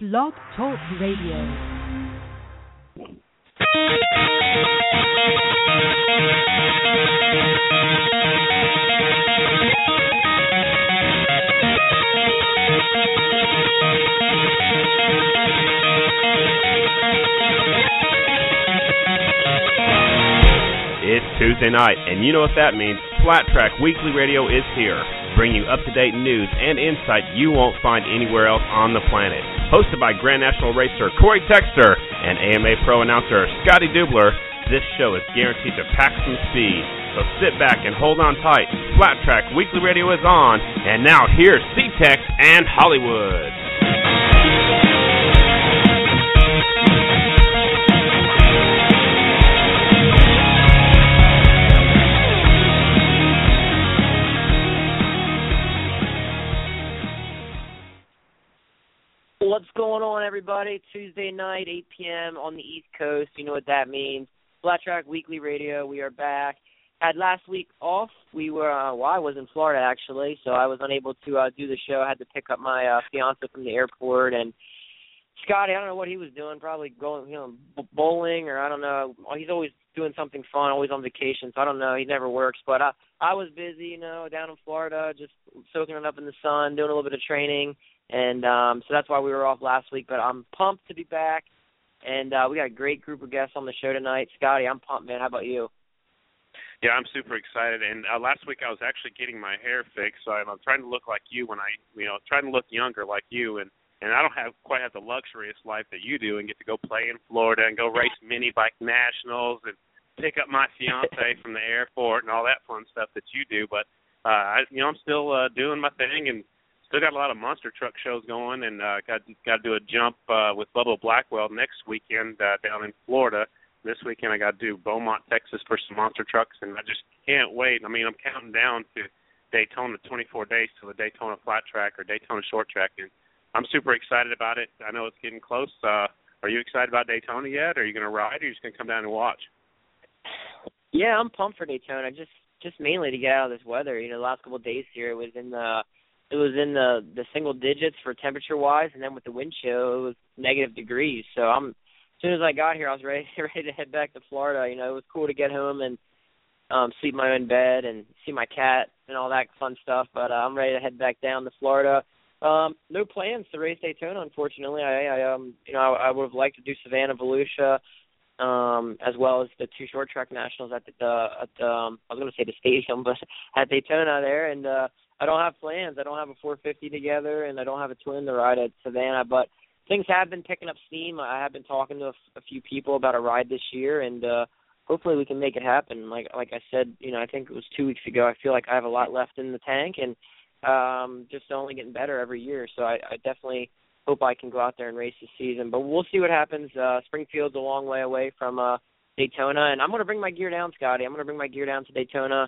Blog Talk Radio. It's Tuesday night, and you know what that means. Flat Track Weekly Radio is here, bringing you up-to-date news and insight you won't find anywhere else on the planet. Hosted by Grand National racer Corey Texter and AMA Pro announcer Scotty Dubler, this show is guaranteed to pack some speed. So sit back and hold on tight. Flat Track Weekly Radio is on, and now here's C-Tex and Hollywood. What's going on, everybody? Tuesday night, 8 p.m. on the East Coast. You know what that means. Flat Track Weekly Radio, we are back. Had last week off. We were, I was in Florida, actually, so I was unable to do the show. I had to pick up my fiance from the airport. And Scotty, I don't know what he was doing, probably going, bowling, or I don't know. He's always doing something fun, always on vacation, so I don't know. He never works. But I was busy, down in Florida, just soaking it up in the sun, doing a little bit of training. And so that's why we were off last week. But I'm pumped to be back. And we got a great group of guests on the show tonight. Scotty, I'm pumped, man. How about you? Yeah, I'm super excited. And last week I was actually getting my hair fixed, so I'm trying to look like you when trying to look younger like you. And I don't quite have the luxurious life that you do and get to go play in Florida and go race mini bike nationals and pick up my fiance from the airport and all that fun stuff that you do. But, I'm still doing my thing and still got a lot of monster truck shows going, and got to do a jump with Bubba Blackwell next weekend down in Florida. This weekend I got to do Beaumont, Texas for some monster trucks, and I just can't wait. I mean, I'm counting down to Daytona, 24 days to the Daytona Flat Track or Daytona Short Track, and I'm super excited about it. I know it's getting close. Are you excited about Daytona yet? Are you going to ride, or are you just going to come down and watch? Yeah, I'm pumped for Daytona, just mainly to get out of this weather. The last couple of days here, it was in the single digits for temperature-wise, and then with the wind chill, it was negative degrees. So as soon as I got here, I was ready to head back to Florida. It was cool to get home and sleep in my own bed and see my cat and all that fun stuff. But I'm ready to head back down to Florida. No plans to race Daytona, unfortunately. I would have liked to do Savannah, Volusia, as well as the two short track nationals at the I was going to say the stadium, but at Daytona there, and I don't have plans. I don't have a 450 together, and I don't have a twin to ride at Savannah, but things have been picking up steam. I have been talking to a few people about a ride this year, and hopefully we can make it happen. Like I said, I think it was 2 weeks ago, I feel like I have a lot left in the tank, and just only getting better every year, so I definitely hope I can go out there and race this season. But we'll see what happens. Springfield's a long way away from Daytona, and I'm going to bring my gear down, Scotty. I'm going to bring my gear down to Daytona.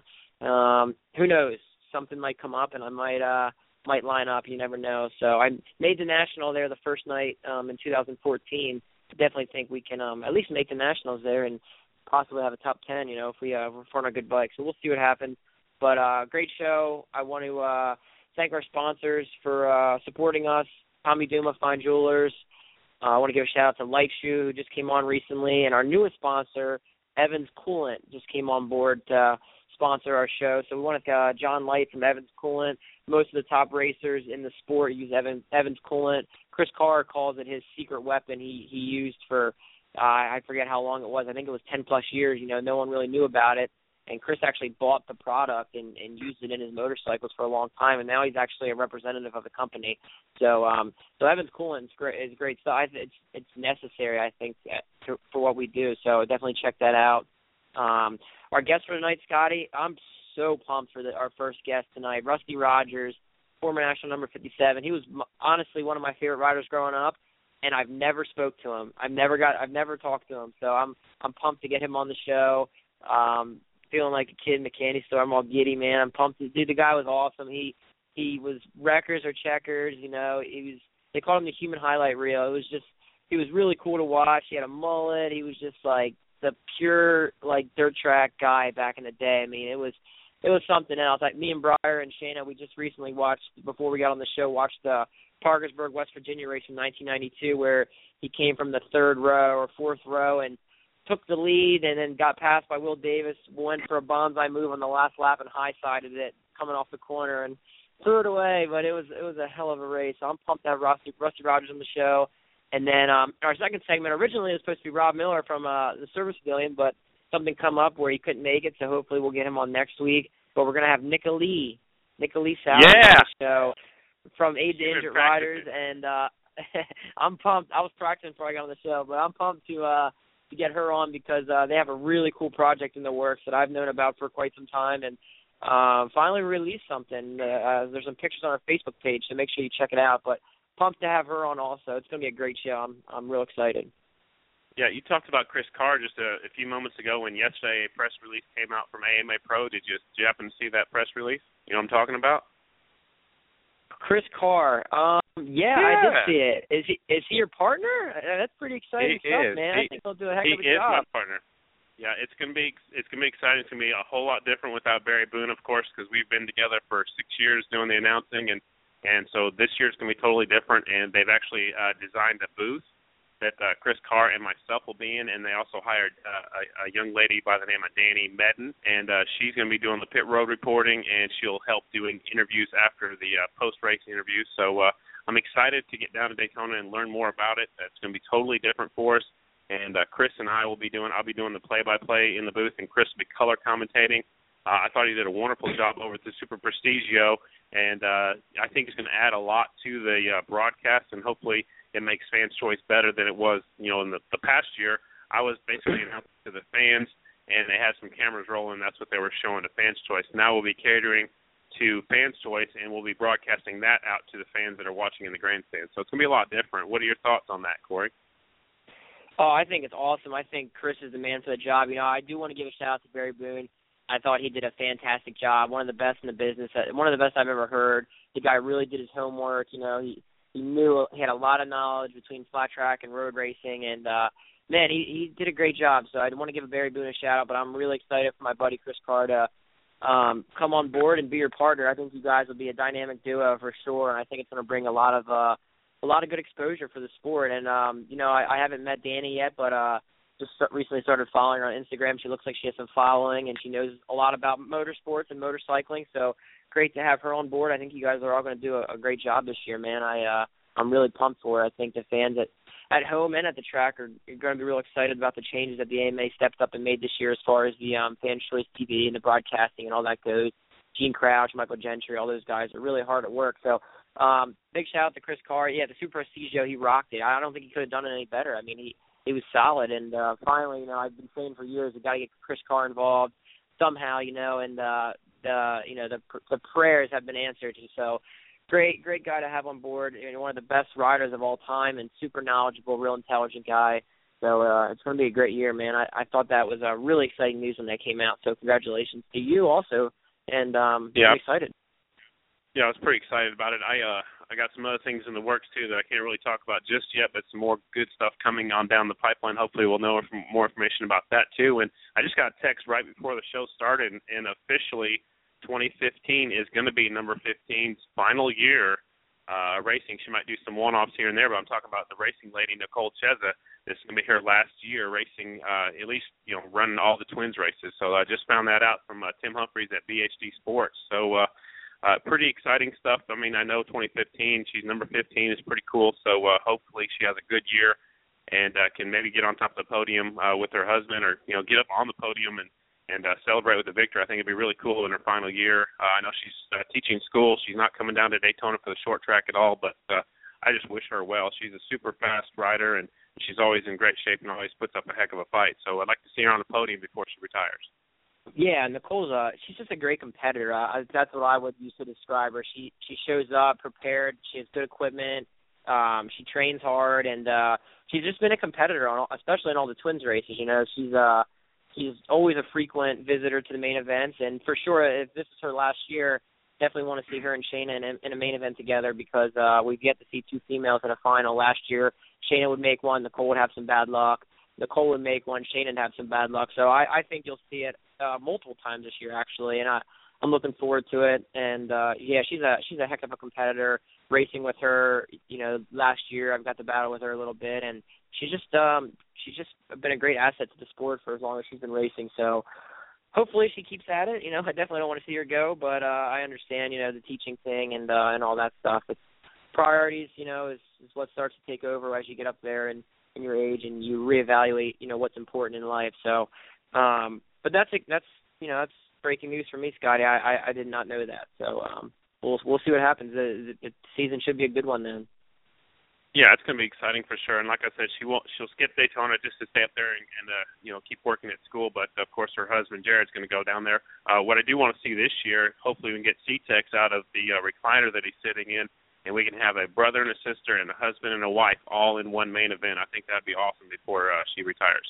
Who knows? Something might come up, and I might line up. You never know. So I made the National there the first night in 2014. Definitely think we can at least make the Nationals there and possibly have a top 10, if we're on a good bike. So we'll see what happens. But great show. I want to thank our sponsors for supporting us. Tommy Duma, Fine Jewelers. I want to give a shout-out to Light Shoe, who just came on recently. And our newest sponsor, Evans Coolant, just came on board to sponsor our show. So we want to John Light from Evans Coolant. Most of the top racers in the sport use Evans Coolant. Chris Carr calls it his secret weapon he used for, I forget how long it was. I think it was 10-plus years. No one really knew about it. And Chris actually bought the product and used it in his motorcycles for a long time, and now he's actually a representative of the company. So Evans Coolant is great stuff. It's necessary, I think, for what we do. So definitely check that out. Our guest for tonight, Scotty, I'm so pumped for our first guest tonight, Rusty Rogers, former national number 57. He was honestly one of my favorite riders growing up, and I've never spoke to him. I've never talked to him. So I'm pumped to get him on the show. Feeling like a kid in the candy store. I'm all giddy, man. I'm pumped. Dude, the guy was awesome. He was wreckers or checkers. They called him the human highlight reel. He was really cool to watch. He had a mullet. He was just like the pure dirt track guy back in the day. I mean, it was it was something else. Like me and Briar and Shayna, we just recently watched, before we got on the show, watched Parkersburg, West Virginia race in 1992, where he came from the third row or fourth row and took the lead and then got passed by Will Davis, went for a bonsai move on the last lap and high-sided it coming off the corner and threw it away. But it was a hell of a race. So I'm pumped to have Rusty Rogers on the show. And then our second segment, originally it was supposed to be Rob Miller from the Service Pavilion, but something come up where he couldn't make it, so hopefully we'll get him on next week. But we're going to have Nika Lee Sauer on the show from Aid to Injured Riders, and I'm pumped. I was practicing before I got on the show, but I'm pumped to get her on because they have a really cool project in the works that I've known about for quite some time, and finally released something. There's some pictures on our Facebook page, so make sure you check it out. But pumped to have her on also. It's going to be a great show. I'm real excited. Yeah, you talked about Chris Carr just a few moments ago when yesterday a press release came out from AMA Pro. Did you happen to see that press release? You know what I'm talking about? Chris Carr. Yeah, I did see it. Is he your partner? That's pretty exciting stuff, man. I think he'll do a heck of a job. He is my partner. Yeah, it's gonna be exciting. It's gonna be a whole lot different without Barry Boone, of course, because we've been together for 6 years doing the announcing, and so this year's gonna be totally different. And they've actually designed a booth that Chris Carr and myself will be in, and they also hired a young lady by the name of Danny Medden, and she's going to be doing the pit road reporting, and she'll help doing interviews after the post-race interviews. So I'm excited to get down to Daytona and learn more about it. It's going to be totally different for us, and Chris and I'll be doing the play-by-play in the booth, and Chris will be color commentating. I thought he did a wonderful job over at the Super Prestigio, and I think it's going to add a lot to the broadcast, and hopefully it makes Fans' Choice better than it was, in the past year. I was basically announcing to the fans, and they had some cameras rolling. That's what they were showing to Fans' Choice. Now we'll be catering to Fans' Choice, and we'll be broadcasting that out to the fans that are watching in the grandstand. So it's going to be a lot different. What are your thoughts on that, Corey? Oh, I think it's awesome. I think Chris is the man for the job. I do want to give a shout-out to Barry Boone. I thought he did a fantastic job, one of the best in the business, one of the best I've ever heard. The guy really did his homework. He knew he had a lot of knowledge between flat track and road racing, and man, he did a great job. So I want to give Barry Boone a shout out, but I'm really excited for my buddy Chris Carr to come on board and be your partner. I think you guys will be a dynamic duo for sure, and I think it's going to bring a lot of good exposure for the sport. And I haven't met Danny yet, but just recently started following her on Instagram. She looks like she has some following, and she knows a lot about motorsports and motorcycling. So great to have her on board. I think you guys are all going to do a great job this year, man. I'm really pumped for it. I think the fans at home and at the track are going to be real excited about the changes that the AMA stepped up and made this year as far as the Fans' Choice TV and the broadcasting and all that goes. Gene Crouch, Michael Gentry, all those guys are really hard at work. So big shout out to Chris Carr. Yeah, the Super Prestigio, he rocked it. I don't think he could have done it any better. I mean, he was solid. And finally, I've been saying for years, we've got to get Chris Carr involved somehow, and the prayers have been answered. And so great guy to have on board. One of the best riders of all time and super knowledgeable, real intelligent guy. So it's going to be a great year, man. I thought that was really exciting news when that came out. So congratulations to you also. And I'm excited. Yeah, I was pretty excited about it. I got some other things in the works, too, that I can't really talk about just yet, but some more good stuff coming on down the pipeline. Hopefully we'll know more information about that, too. And I just got a text right before the show started, and officially 2015 is going to be number 15's final year racing. She might do some one-offs here and there, but I'm talking about the racing lady, Nicole Cheza. This is going to be her last year racing, at least, running all the Twins races. So I just found that out from Tim Humphreys at BHD Sports. So pretty exciting stuff. I mean, I know 2015, she's number 15 is pretty cool. So hopefully she has a good year and can maybe get on top of the podium with her husband or, get up on the podium and celebrate with the victory. I think it'd be really cool in her final year. I know she's teaching school. She's not coming down to Daytona for the short track at all, but I just wish her well. She's a super fast rider, and she's always in great shape and always puts up a heck of a fight. So I'd like to see her on the podium before she retires. Yeah, Nicole's she's just a great competitor. That's what I would use to describe her. She shows up prepared. She has good equipment. She trains hard, and she's just been a competitor, especially in all the Twins races. She's always a frequent visitor to the main events, and for sure, if this is her last year, definitely want to see her and Shayna in a main event together because we've yet to see two females in a final. Last year, Shayna would make one, Nicole would have some bad luck. Nicole would make one, Shayna would have some bad luck. So I think you'll see it multiple times this year, actually, and I I'm looking forward to it. And yeah, she's a heck of a competitor. Racing with her, last year I've got to battle with her a little bit, and she's just been a great asset to the sport for as long as she's been racing. So hopefully she keeps at it. I definitely don't want to see her go, but I understand, the teaching thing and all that stuff. It's priorities, is what starts to take over as you get up there and in your age and you reevaluate, what's important in life. So, but that's breaking news for me, Scotty. I did not know that. So we'll see what happens. The season should be a good one then. Yeah, it's going to be exciting for sure. And like I said, she'll skip Daytona just to stay up there and keep working at school. But, of course, her husband, Jared's going to go down there. What I do want to see this year, hopefully we can get C-Tex out of the recliner that he's sitting in, and we can have a brother and a sister and a husband and a wife all in one main event. I think that would be awesome before she retires.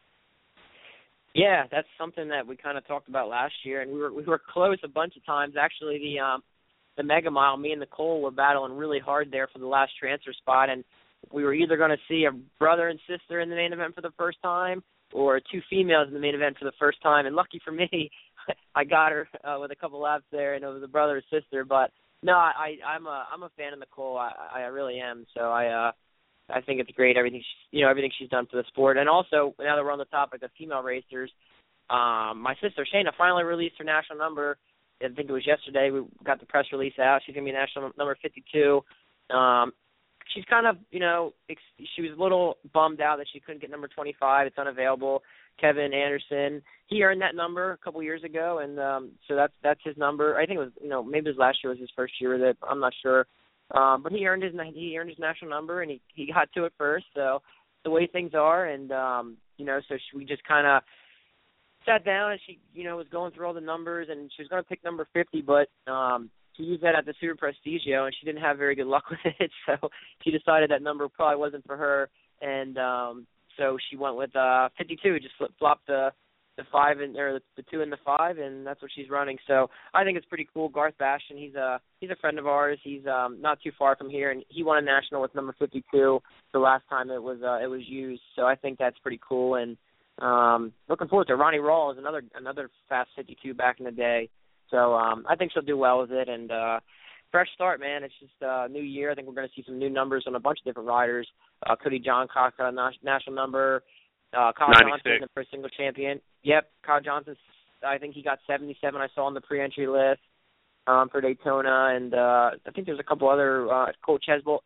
Yeah, that's something that we kind of talked about last year, and we were close a bunch of times. Actually, the Mega Mile, me and Nicole were battling really hard there for the last transfer spot, and we were either going to see a brother and sister in the main event for the first time or two females in the main event for the first time. And lucky for me, I got her with a couple laps there, and it was a brother and sister. But no, I'm a fan of Nicole. I really am. So I think it's great everything she's done for the sport. And also, now that we're on the topic of female racers, my sister Shayna finally released her national number. I think it was yesterday. We got the press release out. She's going to be national number 52. She's kind of, she was a little bummed out that she couldn't get number 25. It's unavailable. Kevin Anderson, he earned that number a couple years ago, and so that's his number. I think it was, maybe his last year was his first year with it. I'm not sure. But he earned his national number, and he got to it first. So the way things are, and so we just kind of sat down, and she was going through all the numbers, and she was going to pick number 50, but she used that at the Super Prestigio, and she didn't have very good luck with it. So she decided that number probably wasn't for her, and so she went with 52. Just flip-flopped the 5 or the 2 and the 5, and that's what she's running. So I think it's pretty cool. Garth Bastian, he's a friend of ours. He's not too far from here, and he won a national with number 52 the last time it was used. So I think that's pretty cool, and looking forward to it. Ronnie Rawl is another fast 52 back in the day. So I think she'll do well with it, and fresh start, man. It's just a new year. I think we're going to see some new numbers on a bunch of different riders. Cody Johncock got a national number. Kyle 96. Johnson, the first single champion. Yep, Kyle Johnson, I think he got 77 I saw on the pre-entry list for Daytona, and I think there's a couple other, Colt Cheesebolt,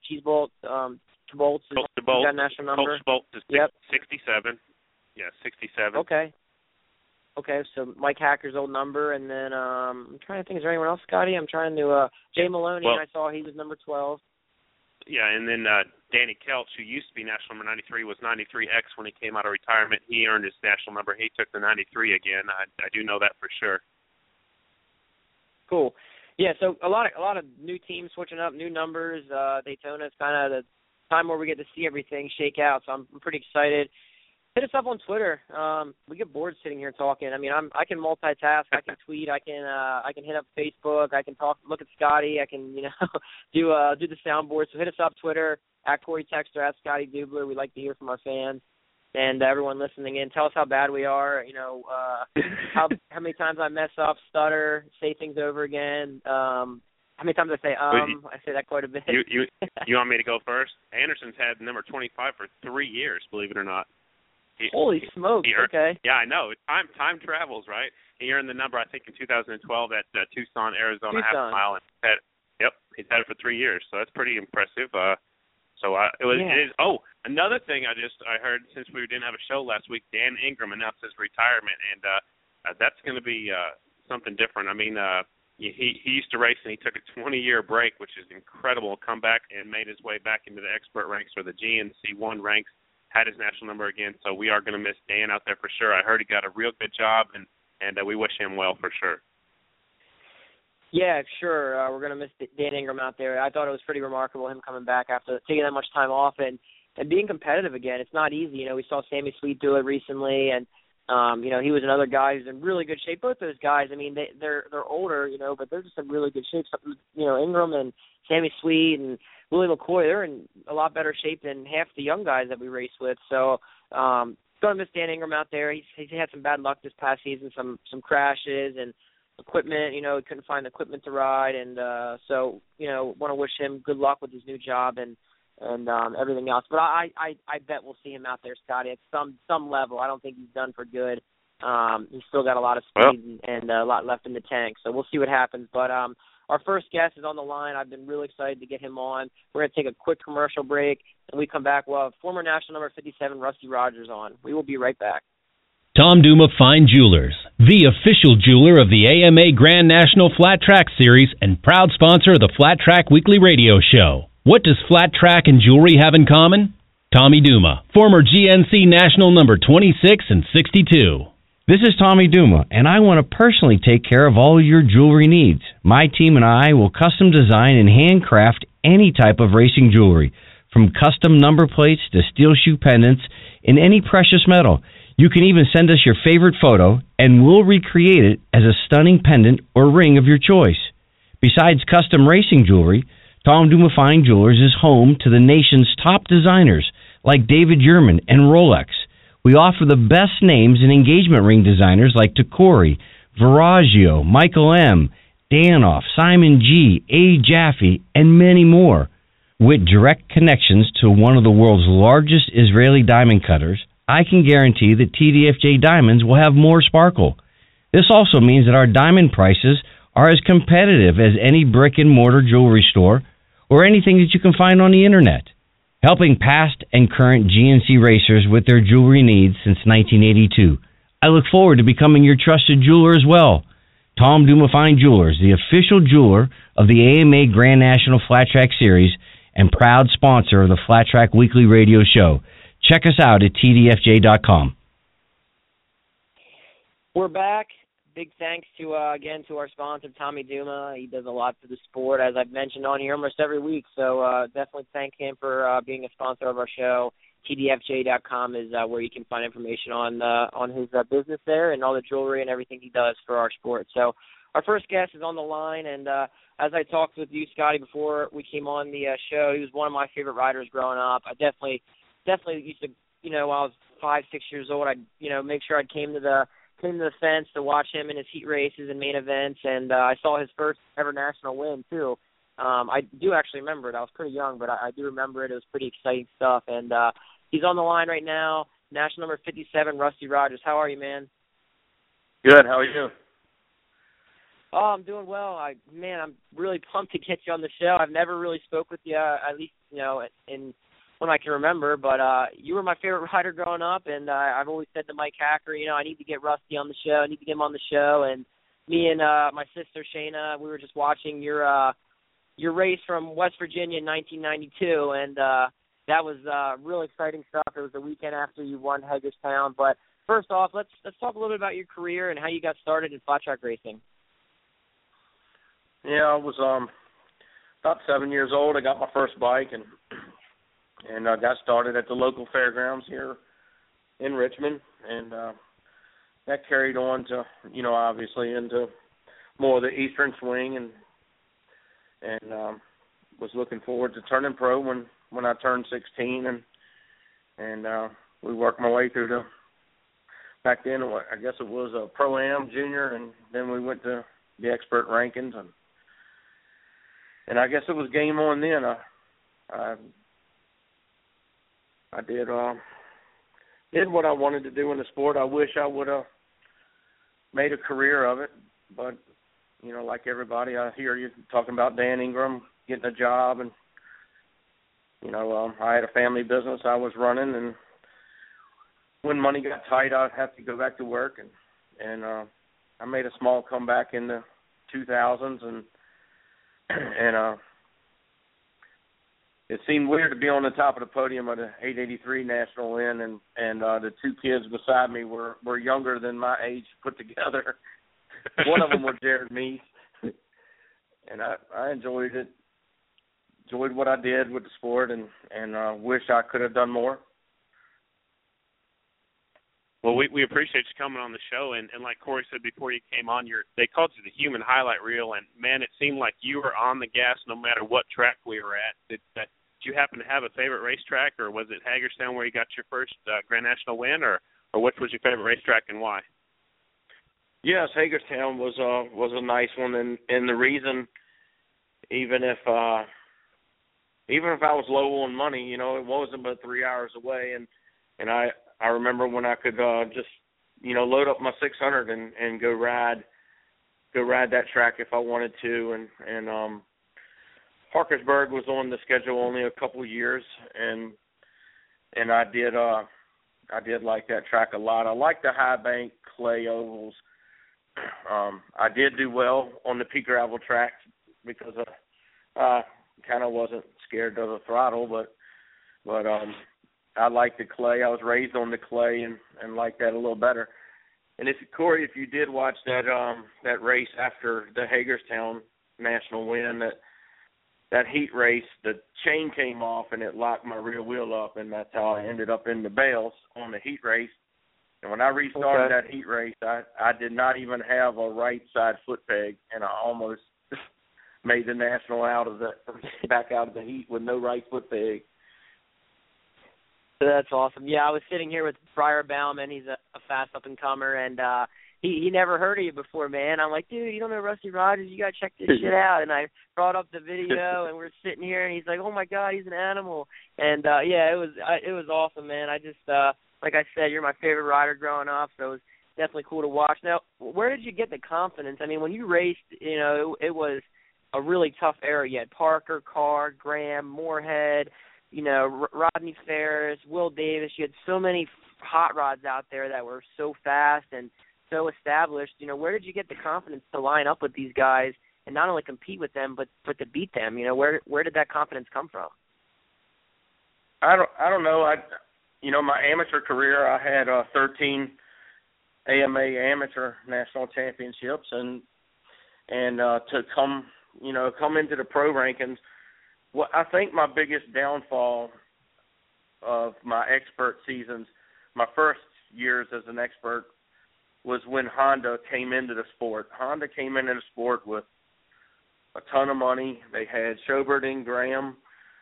Colt got a national number. Colt is 67. Yeah, 67. Okay, so Mike Hacker's old number, and then I'm trying to think, is there anyone else, Scotty? I'm trying to, Jay Maloney, I saw he was number 12. Yeah, and then Danny Kelch, who used to be national number 93, was 93X when he came out of retirement. He earned his national number. He took the 93 again. I do know that for sure. Cool. Yeah, so a lot of new teams switching up, new numbers. Daytona is kind of the time where we get to see everything shake out, so I'm pretty excited. Hit us up on Twitter. We get bored sitting here talking. I mean, I can multitask. I can tweet. I can hit up Facebook. I can look at Scotty. I can do the soundboard. So hit us up Twitter at Corey Texter, at Scotty Dubler. We like to hear from our fans and everyone listening in. Tell us how bad we are. How many times I mess up, stutter, say things over again. How many times I say I say that quite a bit. You want me to go first? Anderson's had number 25 for 3 years. Believe it or not. Holy smokes! Okay. Yeah, I know. Time travels, right? He earned the number, I think, in 2012 at Tucson, Arizona half mile, and he's had it for 3 years. So that's pretty impressive. It is. Oh, another thing I heard since we didn't have a show last week, Dan Ingram announced his retirement, and that's going to be something different. I mean, he used to race, and he took a 20-year break, which is incredible. Come back and made his way back into the expert ranks or the GNC1 ranks. Had his national number again, so we are going to miss Dan out there for sure. I heard he got a real good job, and we wish him well for sure. Yeah, sure. We're going to miss Dan Ingram out there. I thought it was pretty remarkable him coming back after taking that much time off and being competitive again. It's not easy. We saw Sammy Sweet do it recently, and he was another guy who's in really good shape. Both those guys, I mean, they're older, but they're just in really good shape. Ingram and Sammy Sweet and Willie McCoy, they're in a lot better shape than half the young guys that we race with. So, going to miss Dan Ingram out there. He's had some bad luck this past season, some crashes, and equipment. You know, he couldn't find the equipment to ride, and so you know, want to wish him good luck with his new job and everything else. But I bet we'll see him out there, Scotty, at some level. I don't think he's done for good. He's still got a lot of speed and a lot left in the tank, so we'll see what happens. But our first guest is on the line. I've been really excited to get him on. We're going to take a quick commercial break, and we come back. We'll have former national number 57, Rusty Rogers, on. We will be right back. Tom Duma Fine Jewelers, the official jeweler of the AMA Grand National Flat Track Series and proud sponsor of the Flat Track Weekly Radio Show. What does flat track and jewelry have in common? Tommy Duma, former GNC national number 26 and 62. This is Tommy Duma, and I want to personally take care of all your jewelry needs. My team and I will custom design and handcraft any type of racing jewelry, from custom number plates to steel shoe pendants in any precious metal. You can even send us your favorite photo, and we'll recreate it as a stunning pendant or ring of your choice. Besides custom racing jewelry, Tom Duma Fine Jewelers is home to the nation's top designers like David Yurman and Rolex. We offer the best names in engagement ring designers like Tacori, Verragio, Michael M., Danoff, Simon G., A. Jaffe, and many more. With direct connections to one of the world's largest Israeli diamond cutters, I can guarantee that TDFJ diamonds will have more sparkle. This also means that our diamond prices are as competitive as any brick-and-mortar jewelry store or anything that you can find on the internet. Helping past and current GNC racers with their jewelry needs since 1982. I look forward to becoming your trusted jeweler as well. Tom Duma Fine Jewelers, the official jeweler of the AMA Grand National Flat Track Series and proud sponsor of the Flat Track Weekly Radio Show. Check us out at tdfj.com. We're back. Big thanks to again to our sponsor, Tommy Duma. He does a lot for the sport, as I've mentioned on here almost every week. So definitely thank him for being a sponsor of our show. TDFJ.com is where you can find information on his business there and all the jewelry and everything he does for our sport. So our first guest is on the line, and as I talked with you, Scotty, before we came on the show, he was one of my favorite riders growing up. I definitely used to, when I was 5, 6 years old, I'd make sure I came to the fence to watch him in his heat races and main events, and I saw his first ever national win too. I do actually remember it. I was pretty young, but I do remember it. It was pretty exciting stuff, and he's on the line right now, national number 57, Rusty Rogers. How are you, man? Good. How are you? Oh, I'm doing well. I'm really pumped to get you on the show. I've never really spoke with you, at least in when I can remember, but you were my favorite rider growing up, and I've always said to Mike Hacker, I need to get Rusty on the show. I need to get him on the show. And me and my sister Shayna, we were just watching your race from West Virginia in 1992, and that was really exciting stuff. It was the weekend after you won Hagerstown. But first off, let's talk a little bit about your career and how you got started in flat track racing. Yeah, I was about 7 years old. I got my first bike and I got started at the local fairgrounds here in Richmond, and that carried on to, obviously into more of the Eastern swing, and was looking forward to turning pro when I turned 16, and we worked my way through back then, I guess it was a Pro-Am junior, and then we went to the expert rankings, and I guess it was game on then. I did what I wanted to do in the sport. I wish I would have made a career of it, but like everybody, I hear you talking about Dan Ingram getting a job, and I had a family business I was running, and when money got tight, I'd have to go back to work, and I made a small comeback in the 2000s, and it seemed weird to be on the top of the podium at the 883 National Win, and the two kids beside me were younger than my age put together. One of them was Jared Meese, and I enjoyed it. Enjoyed what I did with the sport, and wish I could have done more. Well, we appreciate you coming on the show, and like Corey said before you came on, they called you the human highlight reel, and man, it seemed like you were on the gas no matter what track we were at. Did you happen to have a favorite racetrack, or was it Hagerstown where you got your first Grand National win, or which was your favorite racetrack and why? Yes, Hagerstown was a nice one, and the reason, even if I was low on money, you know, it wasn't but 3 hours away, and I remember when I could just, you know, load up my 600 and go ride that track if I wanted to, and Parkersburg was on the schedule only a couple of years, and I did like that track a lot. I like the high bank clay ovals. I did do well on the pea gravel tracks because I kind of wasn't scared of the throttle, but I like the clay. I was raised on the clay and like that a little better. And Corey, if you did watch that race after the Hagerstown National win, that heat race, the chain came off and it locked my rear wheel up, and that's how I ended up in the bales on the heat race. And when I restarted that heat race, I did not even have a right side foot peg, and I almost made the national back out of the heat with no right foot peg. That's awesome. Yeah, I was sitting here with Briar Bauman. He's a fast up-and-comer, and he never heard of you before, man. I'm like, dude, you don't know Rusty Rogers? You got to check this shit out. And I brought up the video, and we're sitting here, and he's like, oh, my God, he's an animal. And, yeah, it was awesome, man. I just like I said, you're my favorite rider growing up, so it was definitely cool to watch. Now, where did you get the confidence? I mean, when you raced, you know, it was a really tough era. You had Parker, Carr, Graham, Moorhead, you know, Rodney Ferris, Will Davis. You had so many hot rods out there that were so fast and so established. You know, where did you get the confidence to line up with these guys and not only compete with them, but to beat them? You know, where did that confidence come from? I don't know. You know, my amateur career, I had 13 AMA amateur national championships, and to come into the pro rankings. Well, I think my biggest downfall of my expert seasons, my first years as an expert, was when Honda came into the sport. Honda came into the sport with a ton of money. They had Schobert and Graham.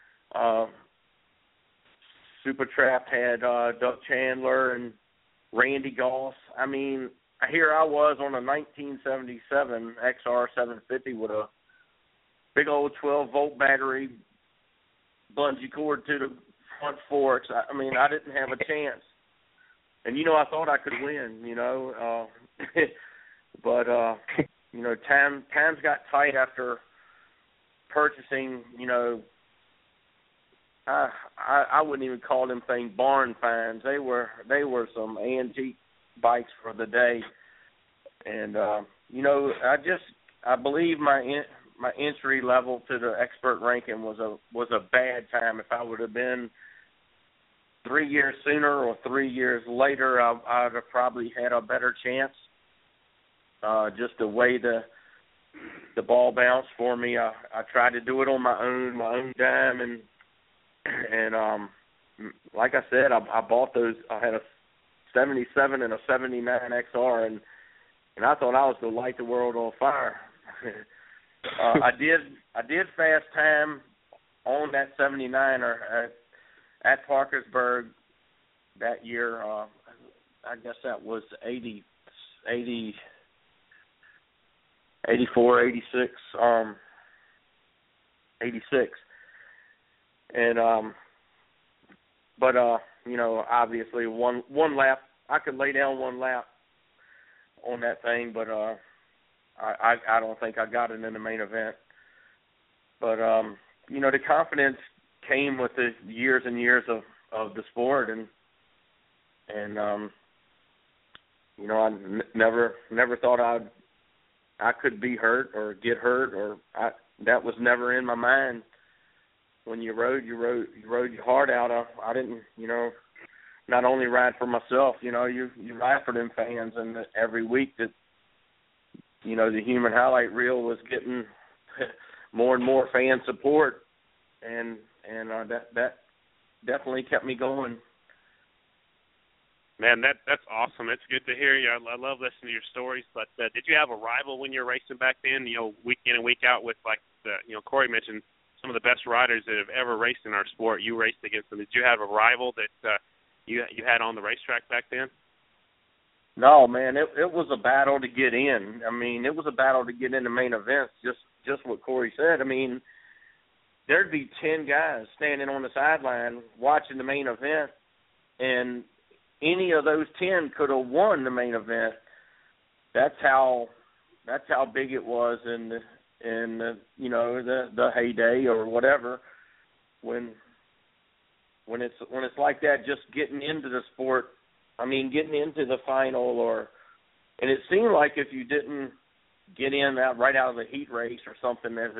Supertrap had Doug Chandler and Randy Goss. I mean, here I was on a 1977 XR 750 with a big old 12-volt battery, bungee cord to the front forks. I mean, I didn't have a chance. And, you know, I thought I could win, you know. But, you know, times got tight after purchasing, you know, I wouldn't even call them things barn finds. They were some antique bikes for the day. And, you know, I believe my entry level to the expert ranking was a bad time. If I would have been 3 years sooner or 3 years later, I'd have probably had a better chance. Just the way the ball bounced for me, I tried to do it on my own dime, and like I said, I bought those. I had a 77 and a 79 XR, and I thought I was going to light the world on fire. I did fast time on that 79er at Parkersburg that year. I guess that was 84, 86, 86. And but you know, obviously one lap, I could lay down one lap on that thing, but I don't think I got it in the main event. But you know, the confidence came with the years and years of the sport, and you know, I never thought I could be hurt or get hurt, or that was never in my mind. When you rode your heart out. I didn't, you know, not only ride for myself, you know, you ride for them fans, and every week that, you know, the Human Highlight Reel was getting more and more fan support, and that definitely kept me going. Man, that's awesome. It's good to hear you. I love listening to your stories. But did you have a rival when you were racing back then? You know, week in and week out with, like, you know, Corey mentioned some of the best riders that have ever raced in our sport. You raced against them. Did you have a rival that you had on the racetrack back then? No, man, it was a battle to get in. I mean, it was a battle to get in the main events, just what Corey said. I mean, there'd be 10 guys standing on the sideline watching the main event, and any of those 10 could have won the main event. That's how big it was in the heyday or whatever. When it's like that, just getting into the sport. I mean, getting into the final, and it seemed like if you didn't get in right out of the heat race or something, as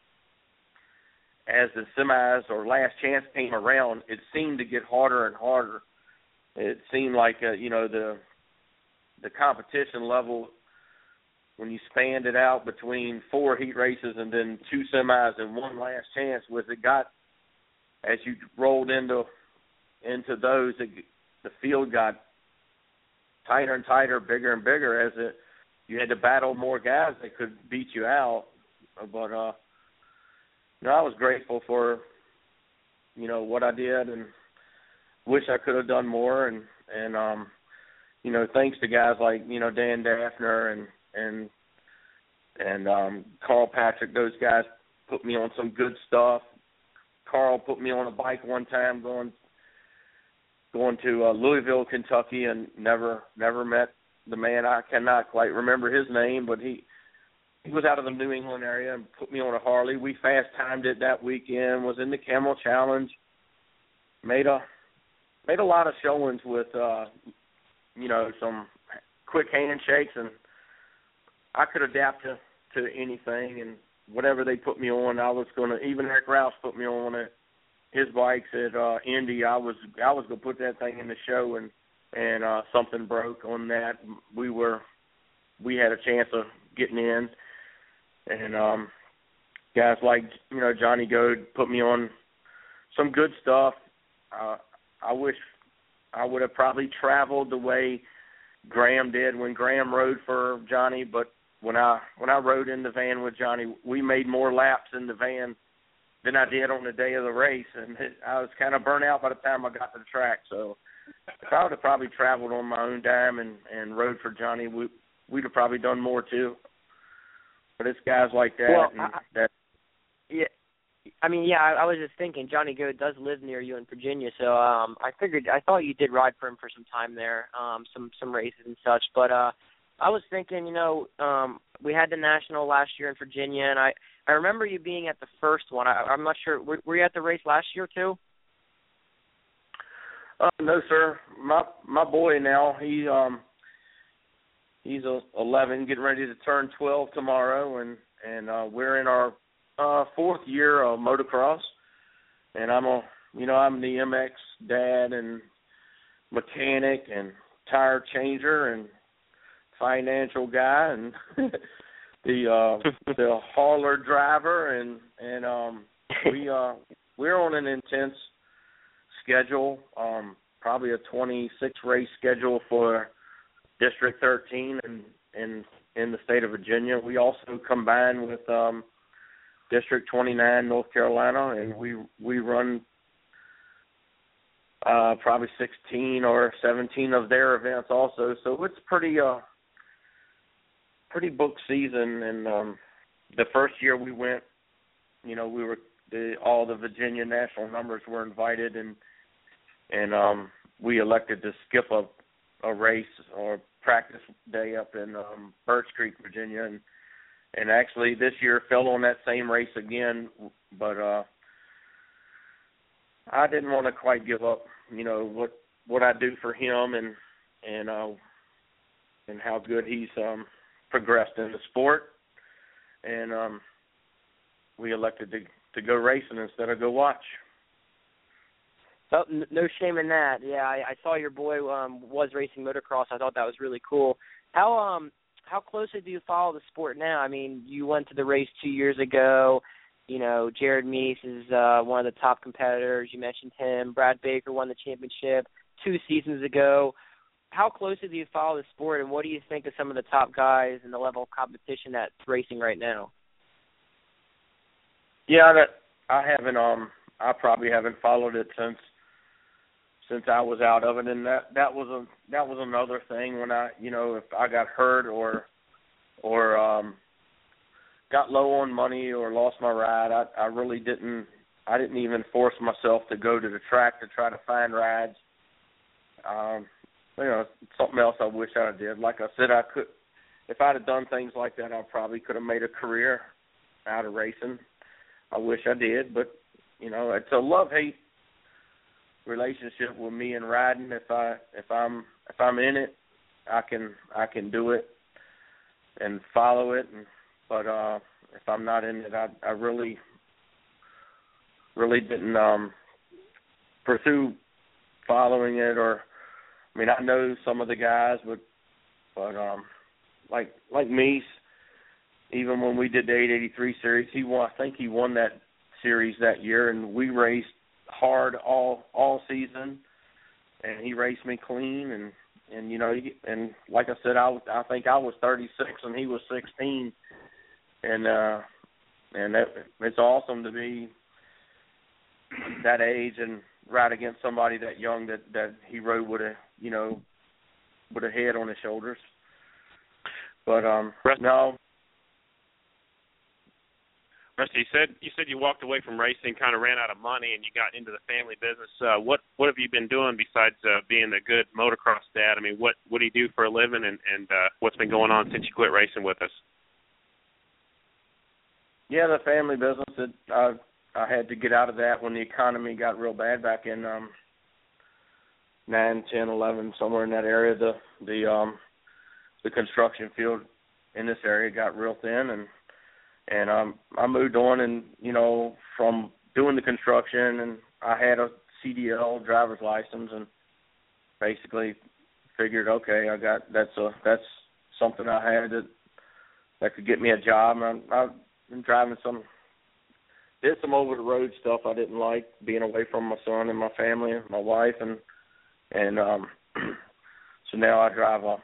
the semis or last chance came around, it seemed to get harder and harder. It seemed like the competition level, when you spanned it out between 4 heat races and then 2 semis and 1 last chance, as you rolled into those, the field got tighter and tighter, bigger and bigger, as you had to battle more guys that could beat you out. But I was grateful for what I did, and wish I could have done more. And thanks to guys like Dan Daffner and Carl Patrick. Those guys put me on some good stuff. Carl put me on a bike one time going to Louisville, Kentucky, and never met the man. I cannot quite remember his name, but he was out of the New England area and put me on a Harley. We fast timed it that weekend, was in the Camel Challenge, made a lot of showings with some quick handshakes, and I could adapt to anything, and whatever they put me on, I was going to. Even Eric Rouse put me on his bikes at Indy. I was going to put that thing in the show, and something broke on that. We had a chance of getting in, and guys like Johnny Goad put me on some good stuff. I wish I would have probably traveled the way Graham did when Graham rode for Johnny, but when I rode in the van with Johnny, we made more laps in the van than I did on the day of the race, and I was kind of burnt out by the time I got to the track. So if I would have probably traveled on my own dime and rode for Johnny, we'd have probably done more too. But it's guys like that. Well, I was just thinking, Johnny Goad does live near you in Virginia, so I thought you did ride for him for some time there, some races and such. But I was thinking, we had the National last year in Virginia, and I remember you being at the first one. I'm not sure. Were you at the race last year too? No, sir. My boy now, he's 11, getting ready to turn 12 tomorrow, and we're in our 4th year of motocross, and I'm the MX dad and mechanic and tire changer and financial guy and the hauler driver, and we're on an intense schedule, probably a 26 race schedule for District 13 and in the state of Virginia. We also combine with District 29, North Carolina, and we run probably 16 or 17 of their events also. So it's pretty booked season. And the first year we went, all the Virginia national numbers were invited, and we elected to skip a race or practice day up in Birch Creek, Virginia, and actually this year fell on that same race again, but I didn't want to quite give up, what I do for him and how good he's progressed in the sport, and we elected to go racing instead of go watch. Oh, no shame in that. Yeah, I saw your boy was racing motocross. I thought that was really cool. How closely do you follow the sport now? I mean, you went to the race 2 years ago. Jared Meese is one of the top competitors. You mentioned him. Brad Baker won the championship 2 seasons ago. How closely do you follow the sport, and what do you think of some of the top guys and the level of competition that's racing right now? Yeah, I haven't. I probably haven't followed it since I was out of it, and that was another thing when I, if I got hurt or got low on money or lost my ride, I really didn't even force myself to go to the track to try to find rides. Something else I wish I did. Like I said, if I'd have done things like that, I probably could have made a career out of racing. I wish I did, but it's a love-hate relationship with me and riding. If I'm in it, I can do it and follow it. But if I'm not in it, I really didn't pursue following it. Or I know some of the guys, but like me, even when we did the 883 series, I think he won that series that year, and we raced hard all season, and he raced me clean, and and like I said, I think I was 36 and he was 16, and it's awesome to be that age and ride against somebody that young that he rode with a head on his shoulders. But no. Rusty, you said you walked away from racing, kind of ran out of money, and you got into the family business. What have you been doing besides being a good motocross dad? What do you do for a living, and what's been going on since you quit racing with us? Yeah, the family business. I had to get out of that when the economy got real bad back in 9, 10, 11, somewhere in that area. The construction field in this area got real thin, and I moved on, and from doing the construction, and I had a CDL driver's license, and basically figured, okay, that's something I had that could get me a job. And I've been driving did some over the road stuff I didn't like, being away from my son and my family and my wife, and so now I drive a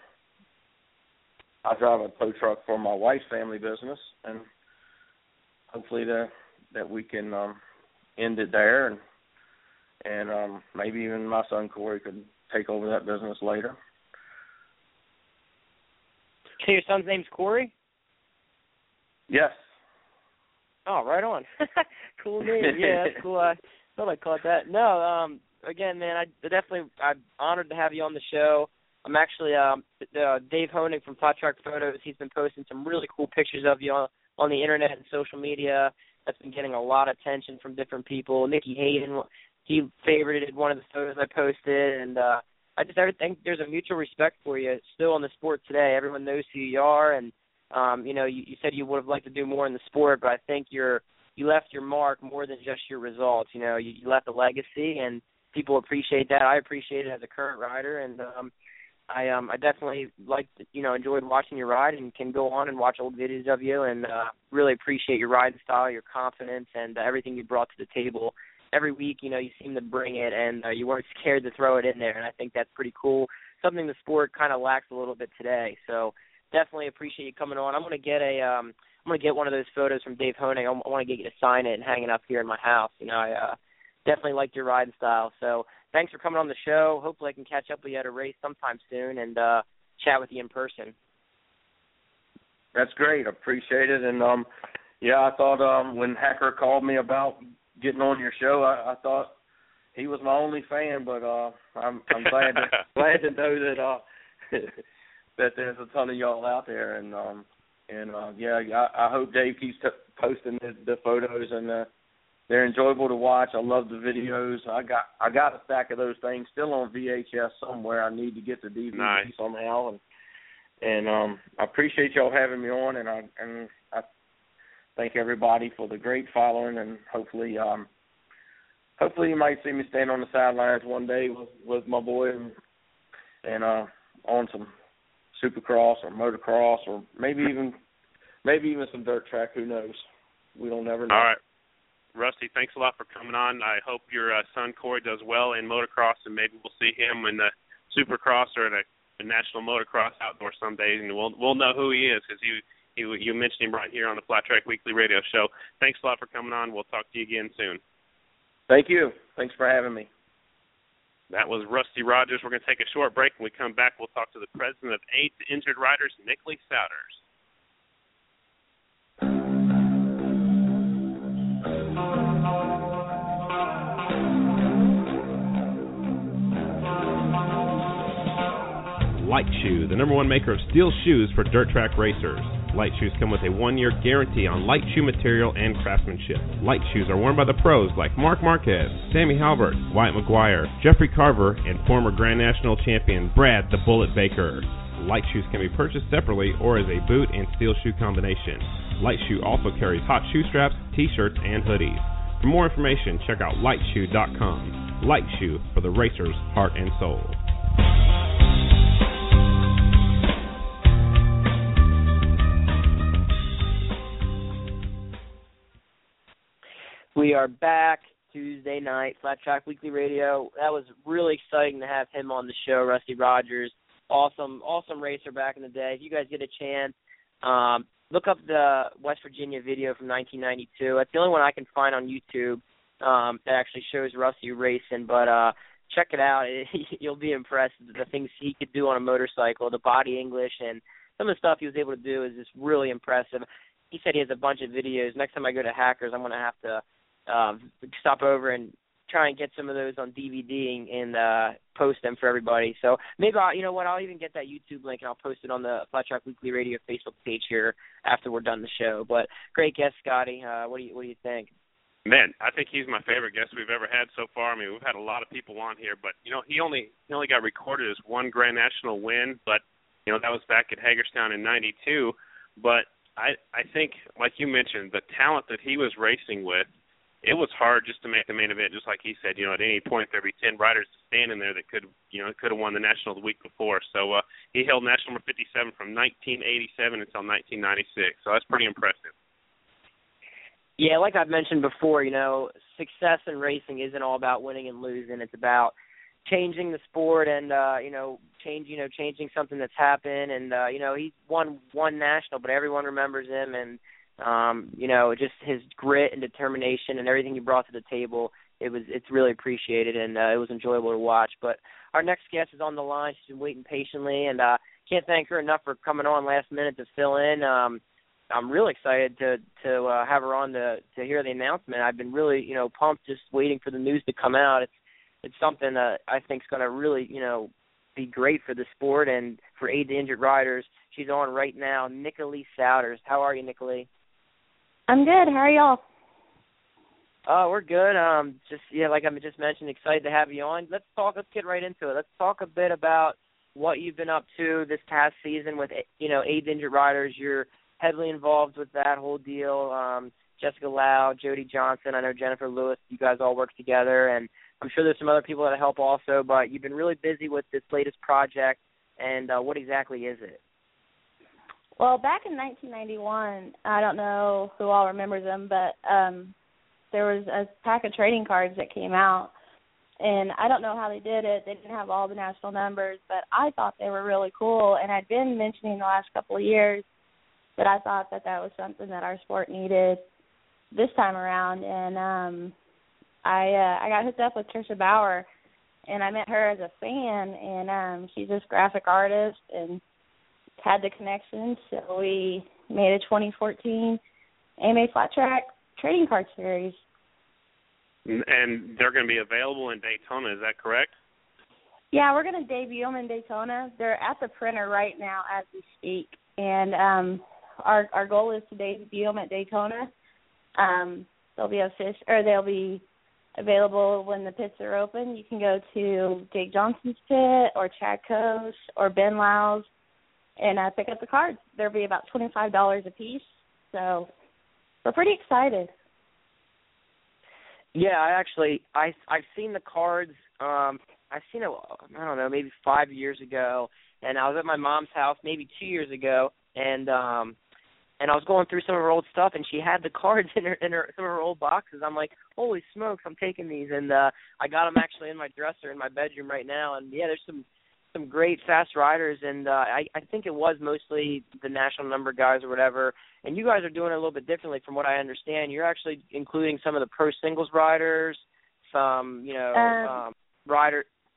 tow truck for my wife's family business, and hopefully that we can end it there, and maybe even my son Corey could take over that business later. So your son's name's Corey? Yes. Oh, right on. Cool name. Yeah, that's cool. I thought I caught that. No, again, man, I'm honored to have you on the show. I'm actually Dave Honig from Flat Track Photos. He's been posting some really cool pictures of you on the internet and social media. That's been getting a lot of attention from different people. Nikki Hayden, he favorited one of the photos I posted, and I think there's a mutual respect for you still in the sport today. Everyone knows who you are, and you said you would have liked to do more in the sport, but I think you left your mark more than just your results. You left a legacy, and people appreciate that. I appreciate it as a current rider, and I definitely enjoyed watching you ride, and can go on and watch old videos of you, and really appreciate your riding style, your confidence, and everything you brought to the table. Every week, you seem to bring it, and you weren't scared to throw it in there, and I think that's pretty cool. Something the sport kind of lacks a little bit today. So definitely appreciate you coming on. I'm gonna get one of those photos from Dave Honig. I want to get you to sign it and hang it up here in my house. I definitely liked your riding style. So thanks for coming on the show. Hopefully I can catch up with you at a race sometime soon and chat with you in person. That's great. I appreciate it. And I thought when Hacker called me about getting on your show, I thought he was my only fan, but I'm glad to know that that there's a ton of y'all out there, and I hope Dave keeps posting the photos, and they're enjoyable to watch. I love the videos. I got a stack of those things still on VHS somewhere. I need to get the DVD somehow, and I appreciate y'all having me on, and I thank everybody for the great following, and hopefully you might see me stand on the sidelines one day with my boy and on some Supercross or motocross, or maybe even some dirt track. Who knows? We don't never know. All right, Rusty, thanks a lot for coming on. I hope your son Corey does well in motocross, and maybe we'll see him in the Supercross or the National Motocross Outdoor someday, and we'll know who he is, because you mentioned him right here on the Flat Track Weekly Radio Show. Thanks a lot for coming on. We'll talk to you again soon. Thank you. Thanks for having me. That was Rusty Rogers. We're going to take a short break. When we come back, we'll talk to the president of Aid to Injured Riders, Nicholie Souders. Light Shoe, the #1 maker of steel shoes for dirt track racers. Light Shoes come with a 1-year guarantee on light shoe material and craftsmanship. Light Shoes are worn by the pros like Marc Marquez, Sammy Halbert, Wyatt McGuire, Jeffrey Carver, and former Grand National champion Brad the Bullet Baker. Light Shoes can be purchased separately or as a boot and steel shoe combination. Light Shoe also carries hot shoe straps, t-shirts, and hoodies. For more information, check out lightshoe.com. Light Shoe for the racer's heart and soul. We are back Tuesday night, Flat Track Weekly Radio. That was really exciting to have him on the show, Rusty Rogers. Awesome racer back in the day. If you guys get a chance, look up the West Virginia video from 1992. That's the only one I can find on YouTube that actually shows Rusty racing. But check it out. You'll be impressed with the things he could do on a motorcycle, the body English, and some of the stuff he was able to do is just really impressive. He said he has a bunch of videos. Next time I go to Hackers, I'm going to have to stop over and try and get some of those on DVD and post them for everybody. So maybe I'll even get that YouTube link and I'll post it on the Flat Track Weekly Radio Facebook page here after we're done the show. But great guest, Scotty. What do you think? Man, I think he's my favorite guest we've ever had so far. I mean, we've had a lot of people on here, but he only got recorded as one Grand National win, but that was back at Hagerstown in '92. But I think, like you mentioned, the talent that he was racing with, it was hard just to make the main event. Just like he said, at any point there'd be 10 riders standing there that could have won the national the week before. So he held national number 57 from 1987 until 1996. So that's pretty impressive. Yeah, like I've mentioned before, success in racing isn't all about winning and losing. It's about changing the sport and changing something that's happened. And he's won one national, but everyone remembers him and. Just his grit and determination and everything he brought to the table, it's really appreciated, and it was enjoyable to watch. But our next guest is on the line. She's been waiting patiently, and can't thank her enough for coming on last minute to fill in. I'm really excited to have her on to hear the announcement. I've been really, pumped just waiting for the news to come out. It's something that I think is going to really, be great for the sport and for Aid to Injured Riders. She's on right now, Nicholie Souders. How are you, Nicholie? I'm good. How are y'all? We're good. I'm just mentioned, excited to have you on. Let's get right into it. Let's talk a bit about what you've been up to this past season with, Aid to Injured Riders. You're heavily involved with that whole deal. Jessica Lau, Jody Johnson, I know Jennifer Lewis, you guys all work together, and I'm sure there's some other people that help also, but you've been really busy with this latest project, and what exactly is it? Well, back in 1991, I don't know who all remembers them, but there was a pack of trading cards that came out, and I don't know how they did it. They didn't have all the national numbers, but I thought they were really cool, and I'd been mentioning the last couple of years that I thought that was something that our sport needed this time around, and I got hooked up with Trisha Bauer, and I met her as a fan, and she's this graphic artist and had the connection, so we made a 2014 AMA Flat Track trading card series. And they're going to be available in Daytona, is that correct? Yeah, we're going to debut them in Daytona. They're at the printer right now as we speak, and our goal is to debut them at Daytona. They'll be available when the pits are open. You can go to Jake Johnson's pit or Chad Coase or Ben Lau's and pick up the cards. There'll be about $25 a piece, so we're pretty excited. Yeah, I've seen the cards. I've seen it, I don't know, maybe 5 years ago, and I was at my mom's house maybe 2 years ago, and I was going through some of her old stuff, and she had the cards in some of her old boxes. I'm like, holy smokes, I'm taking these, and I got them actually in my dresser in my bedroom right now, and yeah, there's some great fast riders, and I think it was mostly the national number guys or whatever, and you guys are doing it a little bit differently from what I understand. You're actually including some of the pro singles riders, some, rider.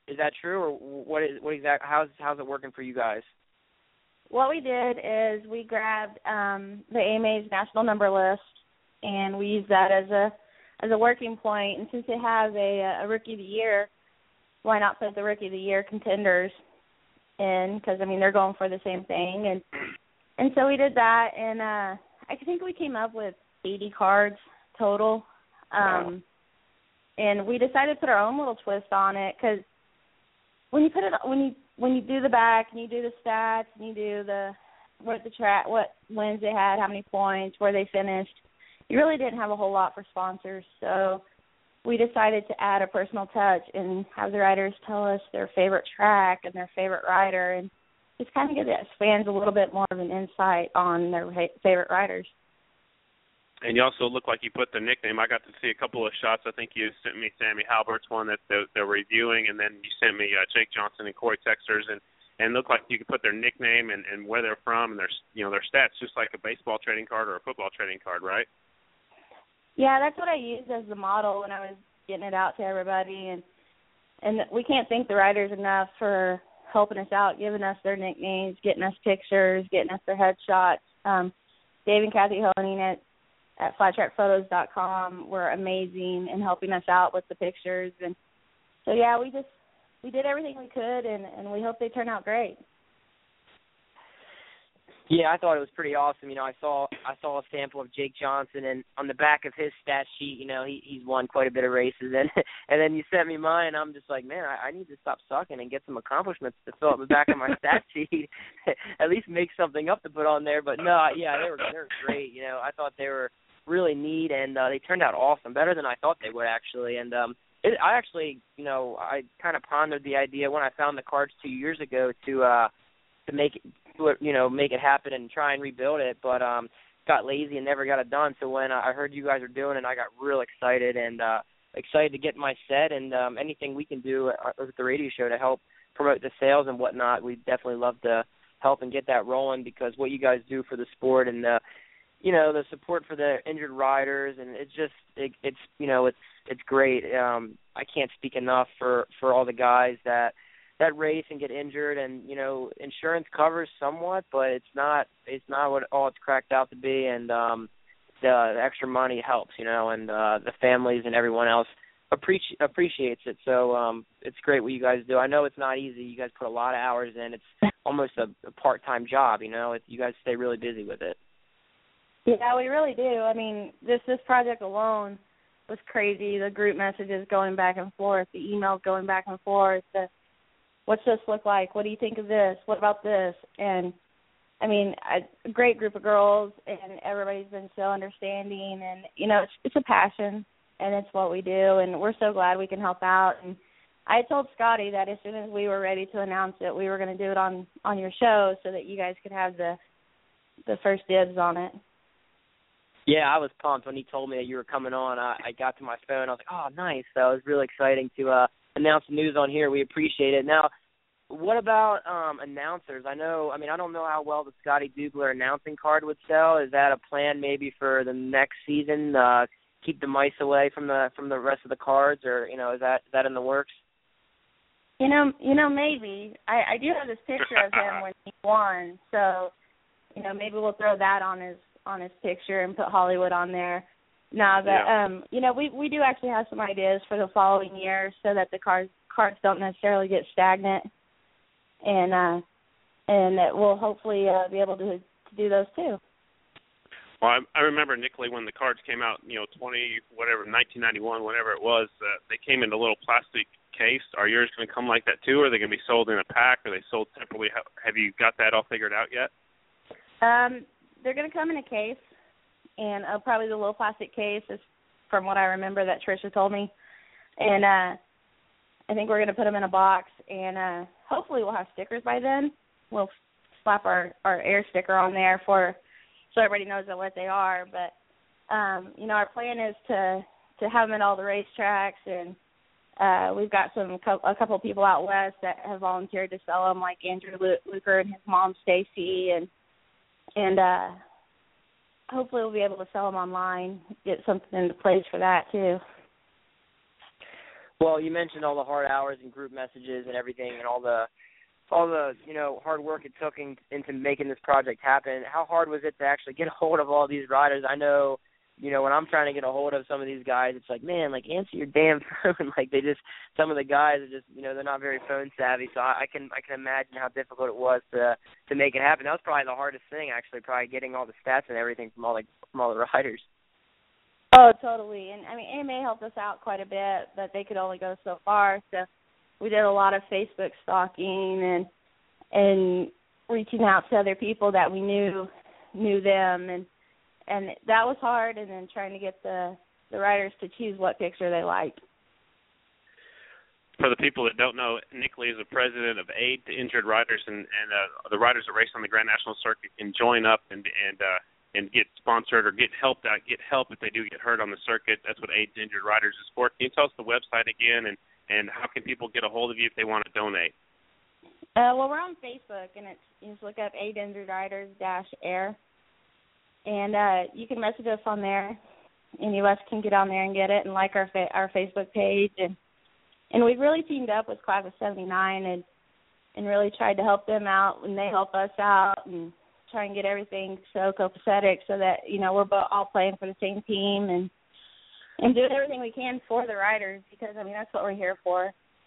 Is that true, or what exactly? How's it working for you guys? What we did is we grabbed the AMA's national number list, and we used that as a working point. And since it has a Rookie of the Year, why not put the Rookie of the Year contenders in? Because I mean they're going for the same thing, and so we did that, and I think we came up with 80 cards total. Wow. And we decided to put our own little twist on it, because when you do the back and you do the stats and you do what wins they had, how many points, where they finished, you really didn't have a whole lot for sponsors. So we decided to add a personal touch and have the riders tell us their favorite track and their favorite rider, and just kind of give the fans a little bit more of an insight on their favorite riders. And you also look like you put the nickname. I got to see a couple of shots. I think you sent me Sammy Halbert's one that they're reviewing, and then you sent me Jake Johnson and Corey Texter's, and it looked like you could put their nickname and where they're from and their stats, just like a baseball trading card or a football trading card, right? Yeah, that's what I used as the model when I was getting it out to everybody, and we can't thank the riders enough for helping us out, giving us their nicknames, getting us pictures, getting us their headshots. Dave and Kathy Honing at flattrackphotos.com were amazing in helping us out with the pictures, and so yeah, we did everything we could, and we hope they turn out great. Yeah, I thought it was pretty awesome. You know, I saw a sample of Jake Johnson, and on the back of his stat sheet, you know, he's won quite a bit of races, and then you sent me mine, and I'm just like, man, I need to stop sucking and get some accomplishments to fill up the back of my stat sheet, at least make something up to put on there. But no, yeah, they were great. You know, I thought they were really neat, and they turned out awesome, better than I thought they would actually. And I actually, you know, I kind of pondered the idea when I found the cards 2 years ago to make it happen and try and rebuild it, but got lazy and never got it done. So when I heard you guys were doing it, I got real excited and excited to get my set, and anything we can do with the radio show to help promote the sales and whatnot, we'd definitely love to help and get that rolling, because what you guys do for the sport and the support for the injured riders, and it's great. I can't speak enough for all the guys that race and get injured, and you know, insurance covers somewhat, but it's not what all it's cracked out to be, and the extra money helps, you know, and the families and everyone else appreciates it. So it's great what you guys do. I know it's not easy. You guys put a lot of hours in. It's almost a part-time job, you know. You guys stay really busy with it. Yeah, we really do. I mean, this project alone was crazy. The group messages going back and forth, the emails going back and forth, what's this look like? What do you think of this? What about this? And, I mean, a great group of girls, and everybody's been so understanding. And, you know, it's a passion, and it's what we do, and we're so glad we can help out. And I told Scotty that as soon as we were ready to announce it, we were going to do it on your show so that you guys could have the first dibs on it. Yeah, I was pumped when he told me that you were coming on. I got to my phone. I was like, oh, nice. So it was really exciting to announce the news on here. We appreciate it. Now, what about announcers? I don't know how well the Scotty Dugler announcing card would sell. Is that a plan maybe for the next season? Keep the mice away from the rest of the cards, or you know, is that in the works? You know, maybe. I do have this picture of him when he won, so you know, maybe we'll throw that on his picture and put Hollywood on there. No, but you know, we do actually have some ideas for the following year so that the cards don't necessarily get stagnant, and that we'll hopefully be able to do those too. Well, I remember, Nicolay, when the cards came out, you know, 1991, whatever it was, they came in a little plastic case. Are yours going to come like that too, or are they going to be sold in a pack? Are they sold separately? Have you got that all figured out yet? They're going to come in a case, and probably the little plastic case is from what I remember that Tricia told me. And I think we're going to put them in a box, and hopefully we'll have stickers by then. We'll slap our air sticker on there so everybody knows what they are. But, you know, our plan is to have them at all the racetracks, and we've got a couple people out west that have volunteered to sell them, like Andrew Luker and his mom, Stacy, and hopefully we'll be able to sell them online, get something into place for that too. Well, you mentioned all the hard hours and group messages and everything, and all the hard work it took into making this project happen. How hard was it to actually get a hold of all these riders? I know, when I'm trying to get a hold of some of these guys, it's like, man, like, answer your damn phone. Like, some of the guys are just, they're not very phone savvy. So I can imagine how difficult it was to make it happen. That was probably the hardest thing, actually, probably getting all the stats and everything from all the riders. Oh, totally. And I mean, AMA helped us out quite a bit, but they could only go so far. So we did a lot of Facebook stalking and reaching out to other people that we knew them, and that was hard. And then trying to get the riders to choose what picture they liked. For the people that don't know, Nick Lee is the president of Aid to Injured Riders, and the riders that race on the Grand National Circuit can join up and get sponsored or get help if they do get hurt on the circuit. That's what Aid to Injured Riders is for. Can you tell us the website again, and how can people get a hold of you if they want to donate? Well, we're on Facebook, and you just look up Aid Injured Riders -AIR, and you can message us on there. Any of us can get on there and get it, and like our Facebook page, and we've really teamed up with Class of 79 and really tried to help them out, and they help us out, and try and get everything so copacetic so that, we're all playing for the same team and doing everything we can for the riders, because, that's what we're here for.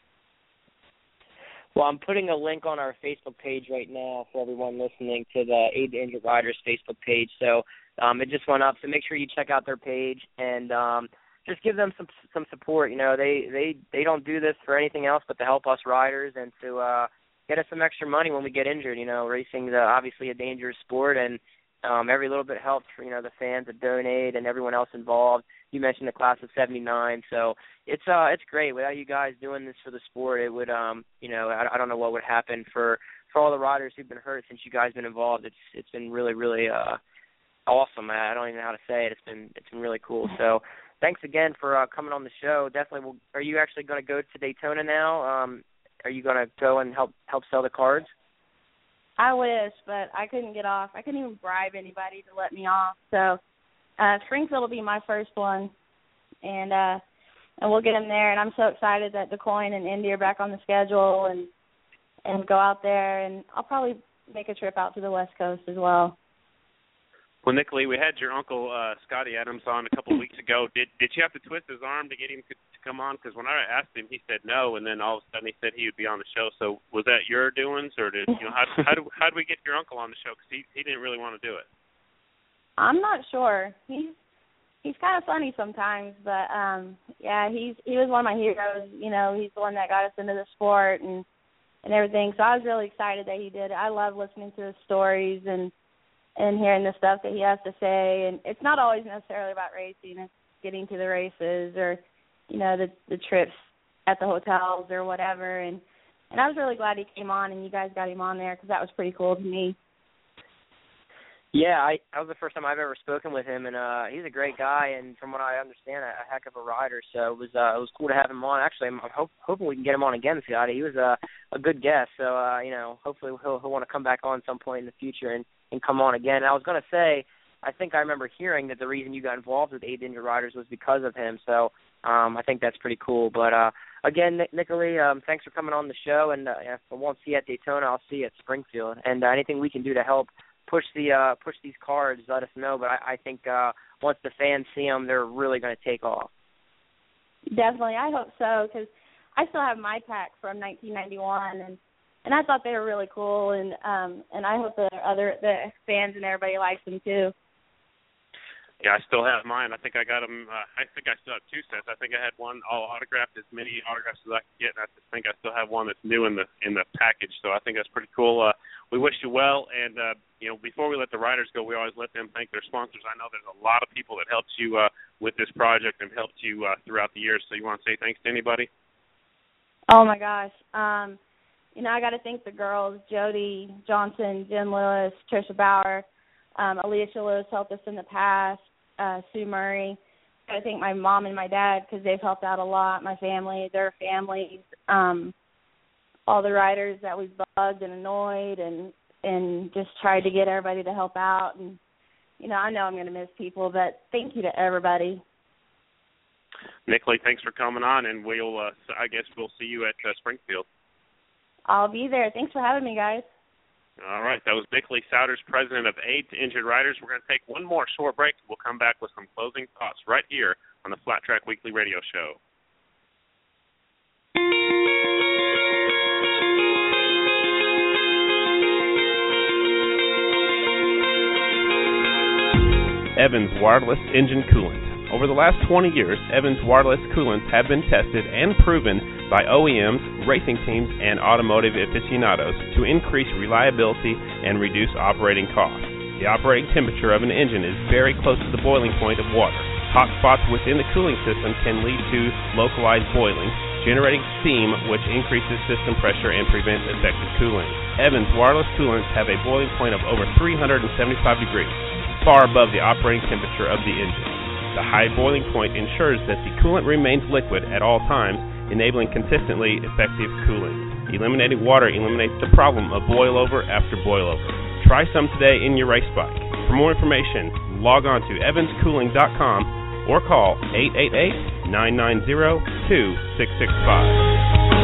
Well, I'm putting a link on our Facebook page right now for everyone listening to the Aid to Injured Riders Facebook page. So it just went up, so make sure you check out their page and just give them some support. They don't do this for anything else but to help us riders and to get us some extra money when we get injured. Racing is obviously a dangerous sport, and every little bit helps for, the fans that donate and everyone else involved. You mentioned the Class of 79, so it's great. Without you guys doing this for the sport, it would, I don't know what would happen for all the riders who've been hurt since you guys been involved. It's been really, really awesome. I don't even know how to say it. It's been really cool. So thanks again for coming on the show. Definitely. Are you actually going to go to Daytona now? Are you going to go and help sell the cards? I wish, but I couldn't get off. I couldn't even bribe anybody to let me off. So Springfield will be my first one, and we'll get them there. And I'm so excited that DuQuoin and Indy are back on the schedule and go out there. And I'll probably make a trip out to the West Coast as well. Well, Nick Lee, we had your uncle Scotty Adams on a couple of weeks ago. Did you have to twist his arm to get him to come on? Because when I asked him, he said no, and then all of a sudden he said he would be on the show. So was that your doings, or how did we get your uncle on the show? Because he didn't really want to do it. I'm not sure. He's kind of funny sometimes, but he was one of my heroes. He's the one that got us into the sport and everything. So I was really excited that he did it. I love listening to his stories and hearing the stuff that he has to say. And it's not always necessarily about racing. It's getting to the races or, the trips at the hotels or whatever. And I was really glad he came on and you guys got him on there because that was pretty cool to me. Yeah, that was the first time I've ever spoken with him, and he's a great guy, and from what I understand, a heck of a rider. So it was cool to have him on. Actually, I'm hoping we can get him on again, Scotty. He was a good guest, so hopefully he'll want to come back on some point in the future and come on again. And I was going to say, I think I remember hearing that the reason you got involved with Aid to Injured Riders was because of him. So I think that's pretty cool. But again, Nick Lee, thanks for coming on the show, and if I won't see you at Daytona, I'll see you at Springfield. And anything we can do to help push these cards, let us know. But I think once the fans see them, they're really going to take off. Definitely, I hope so, because I still have my pack from 1991, and I thought they were really cool, and I hope the fans and everybody likes them too. Yeah, I still have mine. I think I got them. I think I still have two sets. I think I had one all autographed, as many autographs as I could get, and I think I still have one that's new in the package. So I think that's pretty cool. We wish you well, and before we let the riders go, we always let them thank their sponsors. I know there's a lot of people that helped you with this project and helped you throughout the years. So you want to say thanks to anybody? Oh my gosh. I got to thank the girls: Jody Johnson, Jen Lewis, Trisha Bauer. Alicia Lewis helped us in the past, Sue Murray. I thank my mom and my dad because they've helped out a lot, my family, their families, all the riders that we've bugged and annoyed and just tried to get everybody to help out. And, I know I'm going to miss people, but thank you to everybody. Nicolay, thanks for coming on, and I guess we'll see you at Springfield. I'll be there. Thanks for having me, guys. All right, that was Nicolay Souders, president of Aid to Injured Riders. We're going to take one more short break. We'll come back with some closing thoughts right here on the Flat Track Weekly Radio Show. Evans Wireless Engine Coolant. Over the last 20 years, Evans Wireless Coolants have been tested and proven by OEMs, racing teams, and automotive aficionados to increase reliability and reduce operating costs. The operating temperature of an engine is very close to the boiling point of water. Hot spots within the cooling system can lead to localized boiling, generating steam, which increases system pressure and prevents effective cooling. Evans Wireless Coolants have a boiling point of over 375 degrees, far above the operating temperature of the engine. The high boiling point ensures that the coolant remains liquid at all times, enabling consistently effective cooling. Eliminating water eliminates the problem of boil-over after boil-over. Try some today in your race bike. For more information, log on to evanskooling.com or call 888-990-2665.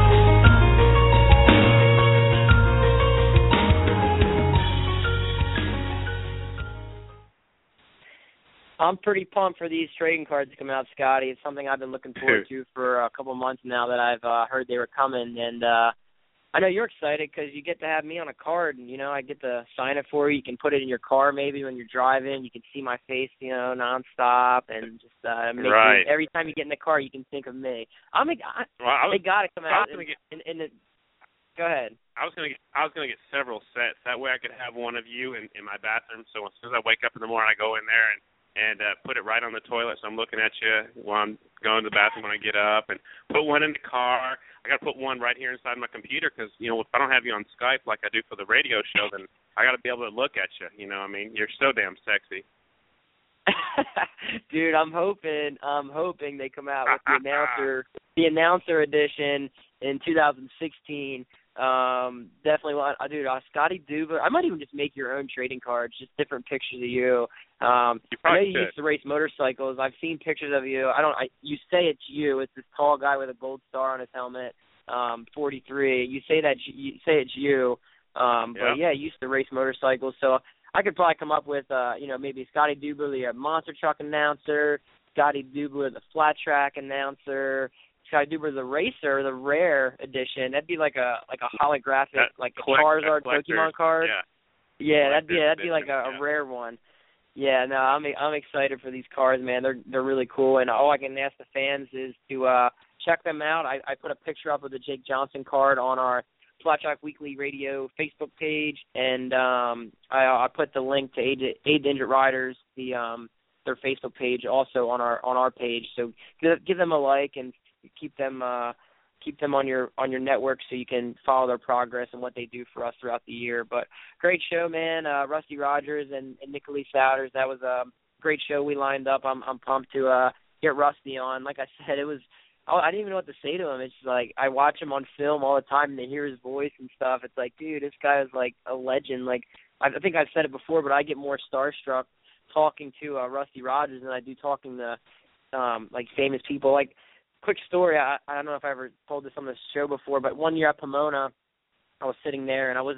I'm pretty pumped for these trading cards to come out, Scotty. It's something I've been looking forward to for a couple of months now that I've heard they were coming. And I know you're excited because you get to have me on a card, and, I get to sign it for you. You can put it in your car maybe when you're driving. You can see my face, nonstop, and just make right. Every time you get in the car, you can think of me. They got to come out. Go ahead. I was gonna get several sets. That way I could have one of you in my bathroom. So as soon as I wake up in the morning, I go in there and put it right on the toilet, so I'm looking at you while I'm going to the bathroom when I get up, and put one in the car. I got to put one right here inside my computer because, if I don't have you on Skype like I do for the radio show, then I got to be able to look at you. You're so damn sexy. Dude, I'm hoping they come out with the announcer edition in 2016. Definitely want, dude. Scotty Duba. I might even just make your own trading cards, just different pictures of you. I know you used to race motorcycles. I've seen pictures of you. You say it's you. It's this tall guy with a gold star on his helmet. 43. You say it's you. But yeah, you used to race motorcycles. So I could probably come up with, maybe Scotty Duba, the monster truck announcer. Scotty Duba, the flat track announcer. Scotty Duba, the racer, the rare edition. That'd be like a holographic, like a Charizard Pokemon card. Yeah, that'd be like a rare one. Yeah, no, I'm excited for these cards, man. They're really cool, and all I can ask the fans is to check them out. I put a picture up of the Jake Johnson card on our Flat Track Weekly Radio Facebook page, and I put the link to Aid to Injured Riders, their Facebook page, also on our page. So give them a like and keep them on your network so you can follow their progress and what they do for us throughout the year. But great show, man. Rusty Rogers and Nicolay Souders. That was a great show we lined up. I'm pumped to get Rusty on. Like I said, I didn't even know what to say to him. It's like I watch him on film all the time and I hear his voice and stuff. It's like, dude, this guy is like a legend. Like I think I've said it before, but I get more starstruck talking to Rusty Rogers than I do talking to like famous people. Like, quick story, I don't know if I ever told this on the show before, but one year at Pomona, I was sitting there and I was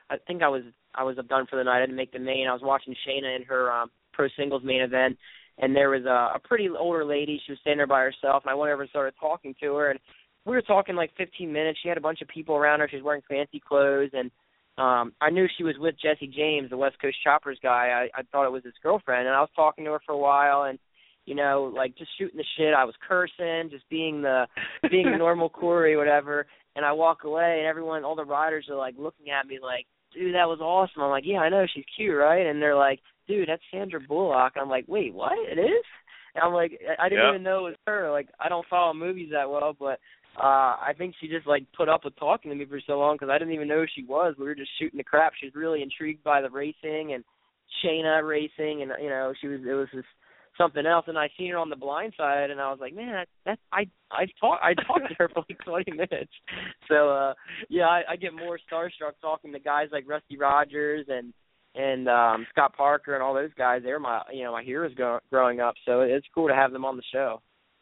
done for the night. I didn't make the main. I was watching Shayna in her pro singles main event, and there was a pretty older lady. She was standing there by herself, and I went over and started talking to her, and we were talking like 15 minutes. She had a bunch of people around her. She was wearing fancy clothes, and I knew she was with Jesse James, the West Coast Choppers guy. I thought it was his girlfriend, and I was talking to her for a while, and like just shooting the shit. I was cursing, just being the normal Corey, whatever. And I walk away, and all the riders are like looking at me like, dude, that was awesome. I'm like, yeah, I know, she's cute, right? And they're like, dude, that's Sandra Bullock. I'm like, wait, what? It is? And I'm like, I didn't even know it was her. Like, I don't follow movies that well, but I think she just like put up with talking to me for so long because I didn't even know who she was. We were just shooting the crap. She was really intrigued by the racing and Shayna racing, and it was just something else. And I seen her on the blind side, and I was like, man, I talked to her for like 20 minutes. So I get more starstruck talking to guys like Rusty Rogers and Scott Parker and all those guys. They're my heroes growing up. So it's cool to have them on the show.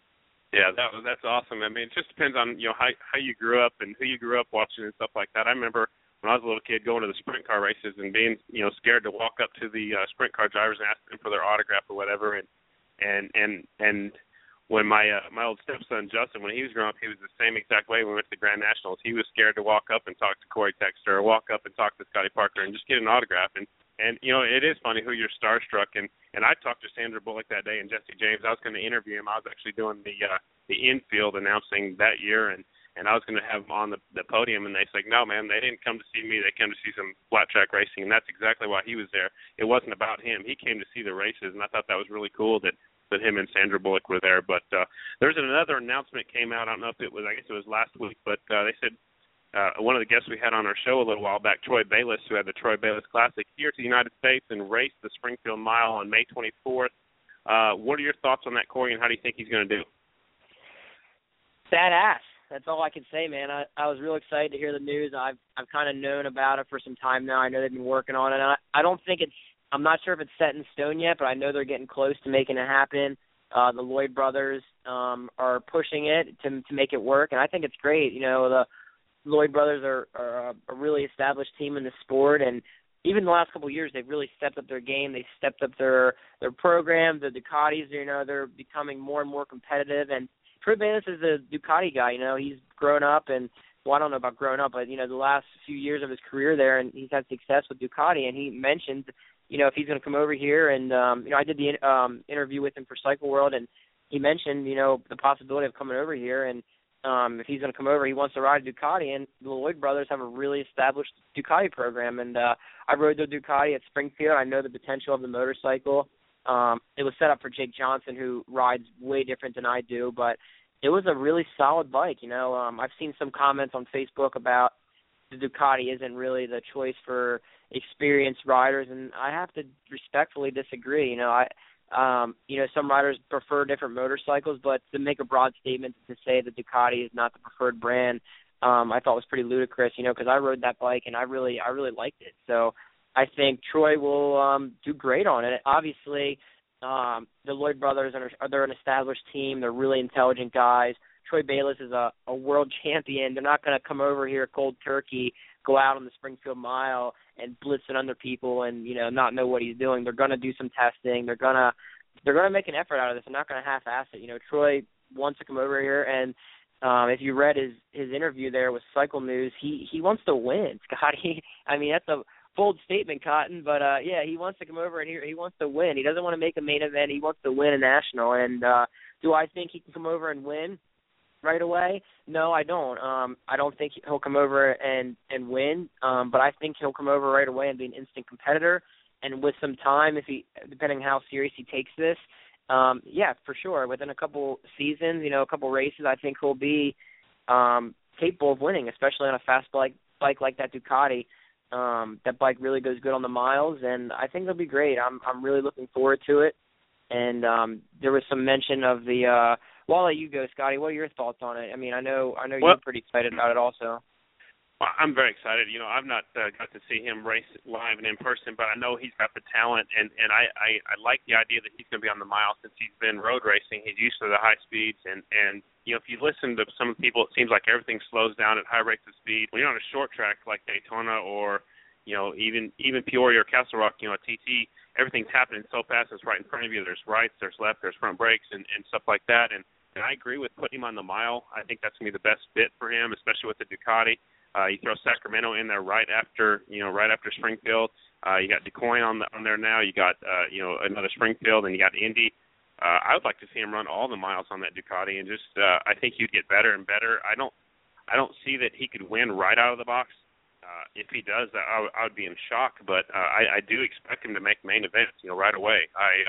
Yeah, that's awesome. I mean, it just depends on how you grew up and who you grew up watching and stuff like that. I remember when I was a little kid going to the sprint car races and being scared to walk up to the sprint car drivers and ask them for their autograph or whatever. And when my old stepson Justin, when he was growing up, he was the same exact way. When we went to the Grand Nationals, he was scared to walk up and talk to Corey Texter or walk up and talk to Scotty Parker and just get an autograph. And it is funny who you're starstruck. And I talked to Sandra Bullock that day and Jesse James. I was going to interview him. I was actually doing the infield announcing that year, and I was going to have him on the podium. And they said, no, man, they didn't come to see me. They came to see some flat track racing, and that's exactly why he was there. It wasn't about him. He came to see the races, and I thought that was really cool that him and Sandra Bullock were there. But there's another announcement came out. I don't know if it was, I guess it was last week, but they said one of the guests we had on our show a little while back, Troy Bayliss, who had the Troy Bayliss Classic, here to the United States and raced the Springfield Mile on May 24th. What are your thoughts on that, Corey, and how do you think he's going to do? Badass. That's all I can say, man. I was real excited to hear the news. I've kind of known about it for some time now. I know they've been working on it. I don't think I'm not sure if it's set in stone yet, but I know they're getting close to making it happen. The Lloyd brothers are pushing it to make it work, and I think it's great. The Lloyd brothers are a really established team in the sport, and even the last couple of years, they've really stepped up their game. They've stepped up their program. The Ducatis, they're becoming more and more competitive. And Troy Bayliss is a Ducati guy. He's grown up, and well, I don't know about growing up, but the last few years of his career there, and he's had success with Ducati. And he mentioned, if he's going to come over here, and I did the interview with him for Cycle World, and he mentioned, the possibility of coming over here, and if he's going to come over, he wants to ride a Ducati, and the Lloyd brothers have a really established Ducati program, and I rode the Ducati at Springfield. I know the potential of the motorcycle. It was set up for Jake Johnson, who rides way different than I do, but it was a really solid bike. I've seen some comments on Facebook about the Ducati isn't really the choice for experienced riders, and I have to respectfully disagree. Some riders prefer different motorcycles, but to make a broad statement to say that Ducati is not the preferred brand, I thought was pretty ludicrous, because I rode that bike and I really liked it. So I think Troy will do great on it. Obviously, the Lloyd brothers they're an established team. They're really intelligent guys. Troy Bayliss is a world champion. They're not going to come over here cold turkey, go out on the Springfield Mile and blitz it under people and not know what he's doing. They're going to do some testing. They're going to make an effort out of this. They're not going to half-ass it. Troy wants to come over here, and if you read his interview there with Cycle News, he wants to win, Scotty. I mean, that's a bold statement, Cotton, but yeah, he wants to come over and he wants to win. He doesn't want to make a main event. He wants to win a national. And do I think he can come over and win right away? No, I don't. I don't think he'll come over and win, but I think he'll come over right away and be an instant competitor. And with some time, depending how serious he takes this, yeah, for sure. Within a couple seasons, a couple races, I think he'll be capable of winning, especially on a fast bike like that Ducati. That bike really goes good on the miles, and I think it'll be great. I'm really looking forward to it. And there was some mention of the. Well, I'll let you go, Scotty. What are your thoughts on it? I mean, I know you're pretty excited about it also. Well, I'm very excited. I've not got to see him race live and in person, but I know he's got the talent, and I like the idea that he's going to be on the mile since he's been road racing. He's used to the high speeds, and if you listen to some people, it seems like everything slows down at high rates of speed. When you're on a short track like Daytona or even Peoria or Castle Rock, a TT, everything's happening so fast. It's right in front of you. There's rights, there's left, there's front brakes, and stuff like that. And I agree with putting him on the mile. I think that's going to be the best fit for him, especially with the Ducati. You throw Sacramento in there right after Springfield. You got DuQuoin on there now. You got another Springfield, and you got Indy. I would like to see him run all the miles on that Ducati, and just I think he'd get better and better. I don't see that he could win right out of the box. If he does, I would be in shock. But I do expect him to make main events, right away.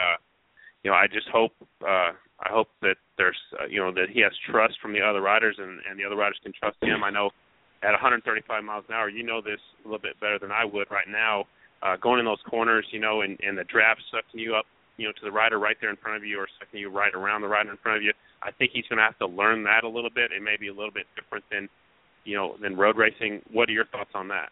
I just hope I hope that there's that he has trust from the other riders, and the other riders can trust him. I know at 135 miles an hour, this a little bit better than I would right now. Going in those corners, and the draft sucking you up, to the rider right there in front of you, or sucking you right around the rider in front of you. I think he's going to have to learn that a little bit. It may be a little bit different than road racing. What are your thoughts on that?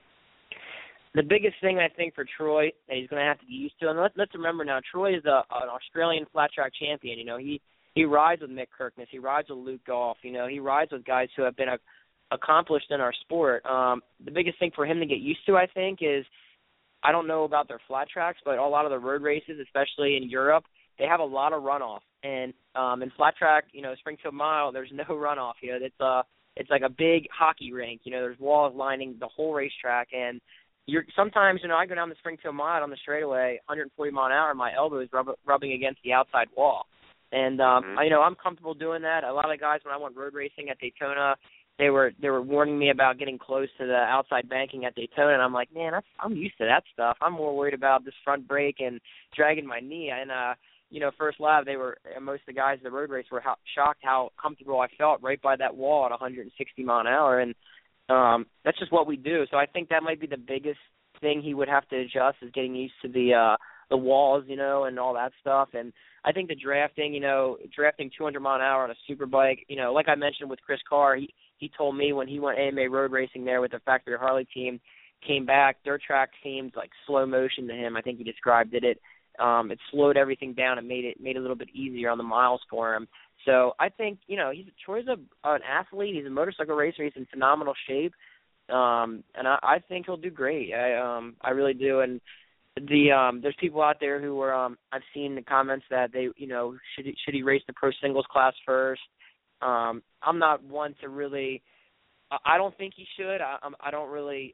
The biggest thing I think for Troy that he's going to have to get used to, and let's remember now, Troy is an Australian flat track champion. he rides with Mick Kirkness. He rides with Luke Goff. He rides with guys who have been accomplished in our sport. The biggest thing for him to get used to, I think, is I don't know about their flat tracks, but a lot of the road races, especially in Europe, they have a lot of runoff. And in flat track, Springfield Mile, there's no runoff. It's like a big hockey rink. There's walls lining the whole racetrack, and sometimes I go down the Springfield Mile on the straightaway, 140 mile an hour, my elbow is rubbing against the outside wall. And I'm comfortable doing that. A lot of guys, when I went road racing at Daytona, they were warning me about getting close to the outside banking at Daytona, and I'm like, man, I'm used to that stuff. I'm more worried about this front brake and dragging my knee. And first lap, most of the guys in the road race were shocked how comfortable I felt right by that wall at 160 mile an hour, and that's just what we do. So I think that might be the biggest thing he would have to adjust, is getting used to the walls, and all that stuff. And I think the drafting 200 mile an hour on a super bike, like I mentioned with Chris Carr, he told me when he went AMA road racing there with the Factory Harley team, came back, dirt track seemed like slow motion to him. I think he described it. It slowed everything down and made it a little bit easier on the miles for him. So I think, Troy's an athlete. He's a motorcycle racer. He's in phenomenal shape. And I think he'll do great. I really do. And there's people out there who are, I've seen the comments that they, should he race the pro singles class first? I'm not one to really, I don't think he should. I don't really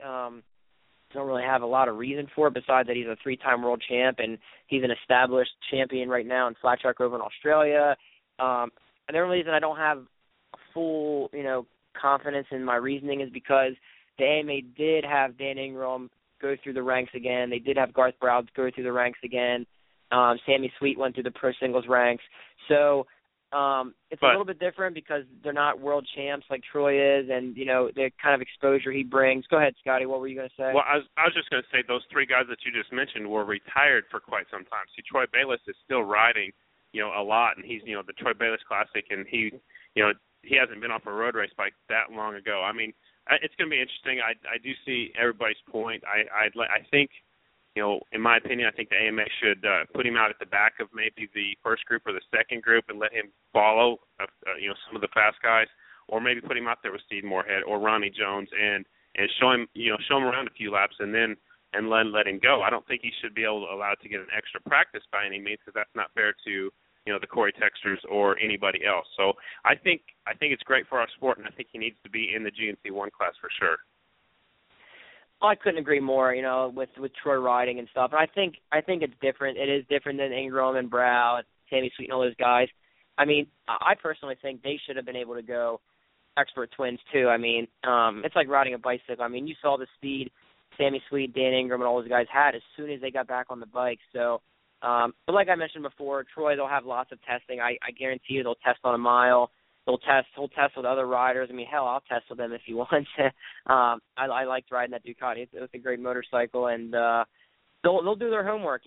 have a lot of reason for it, besides that he's a 3-time world champ and he's an established champion right now in flat track over in Australia. And the only reason I don't have full, confidence in my reasoning is because the AMA did have Dan Ingram go through the ranks again. They did have Garth Browse go through the ranks again. Sammy Sweet went through the pro singles ranks. So it's a little bit different because they're not world champs like Troy is, and, the kind of exposure he brings. Go ahead, Scotty. What were you going to say? Well, I was just going to say those 3 guys that you just mentioned were retired for quite some time. See, Troy Bayliss is still riding, a lot, and he's, the Troy Bayliss Classic, and he hasn't been off a road race bike that long ago. I mean, it's going to be interesting. I do see everybody's point. I think, in my opinion, I think the AMA should put him out at the back of maybe the first group or the second group and let him follow, some of the fast guys, or maybe put him out there with Steve Moorhead or Ronnie Jones and show him around a few laps and then let him go. I don't think he should be allowed to get an extra practice by any means, because that's not fair to the Corey Texters or anybody else. So I think it's great for our sport, and I think he needs to be in the GNC1 class for sure. I couldn't agree more, with Troy riding and stuff. And I think it's different. It is different than Ingram and Brow and Sammy Sweet and all those guys. I mean, I personally think they should have been able to go expert twins too. I mean, it's like riding a bicycle. I mean, you saw the speed Sammy Sweet, Dan Ingram, and all those guys had as soon as they got back on the bike. So, but like I mentioned before, Troy, they'll have lots of testing. I guarantee you they'll test on a mile. He'll test with other riders. I mean, hell, I'll test with them if he wants. I liked riding that Ducati. It's a great motorcycle, and they'll do their homework.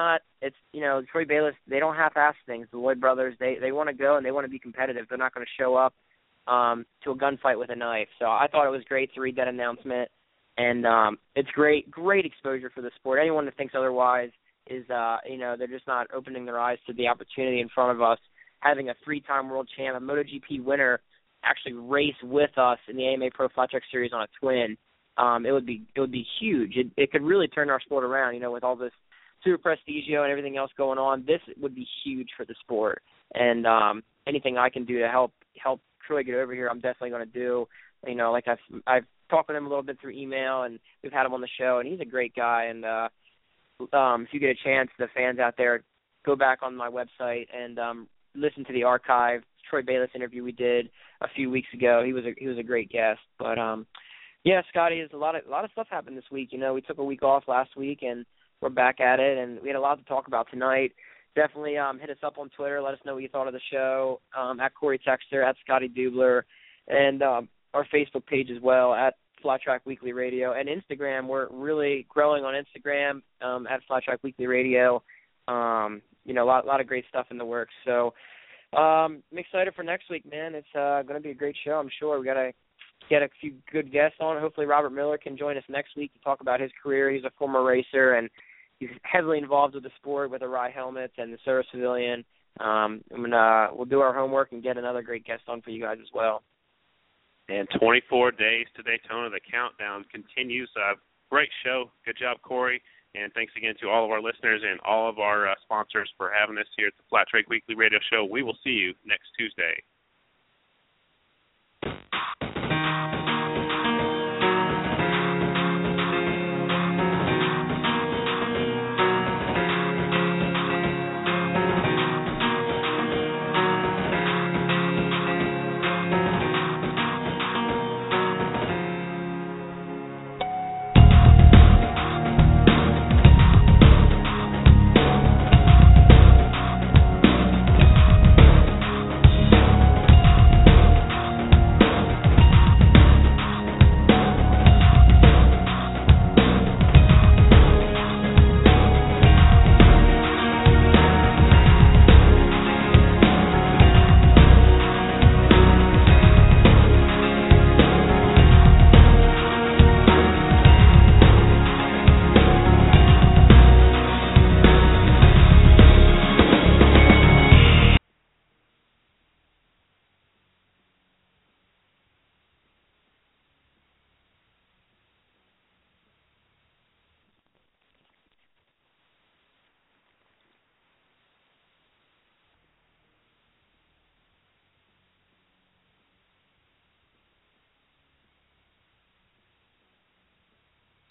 Troy Bayliss. They don't half-ass things. The Lloyd brothers, they want to go and they want to be competitive. They're not going to show up to a gunfight with a knife. So I thought it was great to read that announcement, and it's great exposure for the sport. Anyone that thinks otherwise is, they're just not opening their eyes to the opportunity in front of us. Having a 3-time world champ, a MotoGP winner, actually race with us in the AMA Pro Flat Track Series on a twin, it would be huge. It could really turn our sport around. With all this Super Prestigio and everything else going on, this would be huge for the sport. And anything I can do to help Troy get over here, I'm definitely going to do. Like I've talked with him a little bit through email, and we've had him on the show, and he's a great guy. And if you get a chance, the fans out there, go back on my website and listen to the archive Troy Bayliss interview we did a few weeks ago. He was a great guest. But yeah, Scotty, a lot of stuff happened this week. We took a week off last week, and we're back at it, and we had a lot to talk about tonight. Definitely hit us up on Twitter. Let us know what you thought of the show, at Corey Texter, at Scotty Dubler, and our Facebook page as well, at Flat Track Weekly Radio, and Instagram. We're really growing on Instagram, at Flat Track Weekly Radio. A lot of great stuff in the works. So I'm excited for next week, man. It's going to be a great show, I'm sure. We got to get a few good guests on. Hopefully Robert Miller can join us next week to talk about his career. He's a former racer, and he's heavily involved with the sport with the Rye helmets and the Service Pavilion. We'll do our homework and get another great guest on for you guys as well. And 24 days to Daytona. The countdown continues. Great show. Good job, Corey. And thanks again to all of our listeners and all of our sponsors for having us here at the Flat Track Weekly Radio Show. We will see you next Tuesday.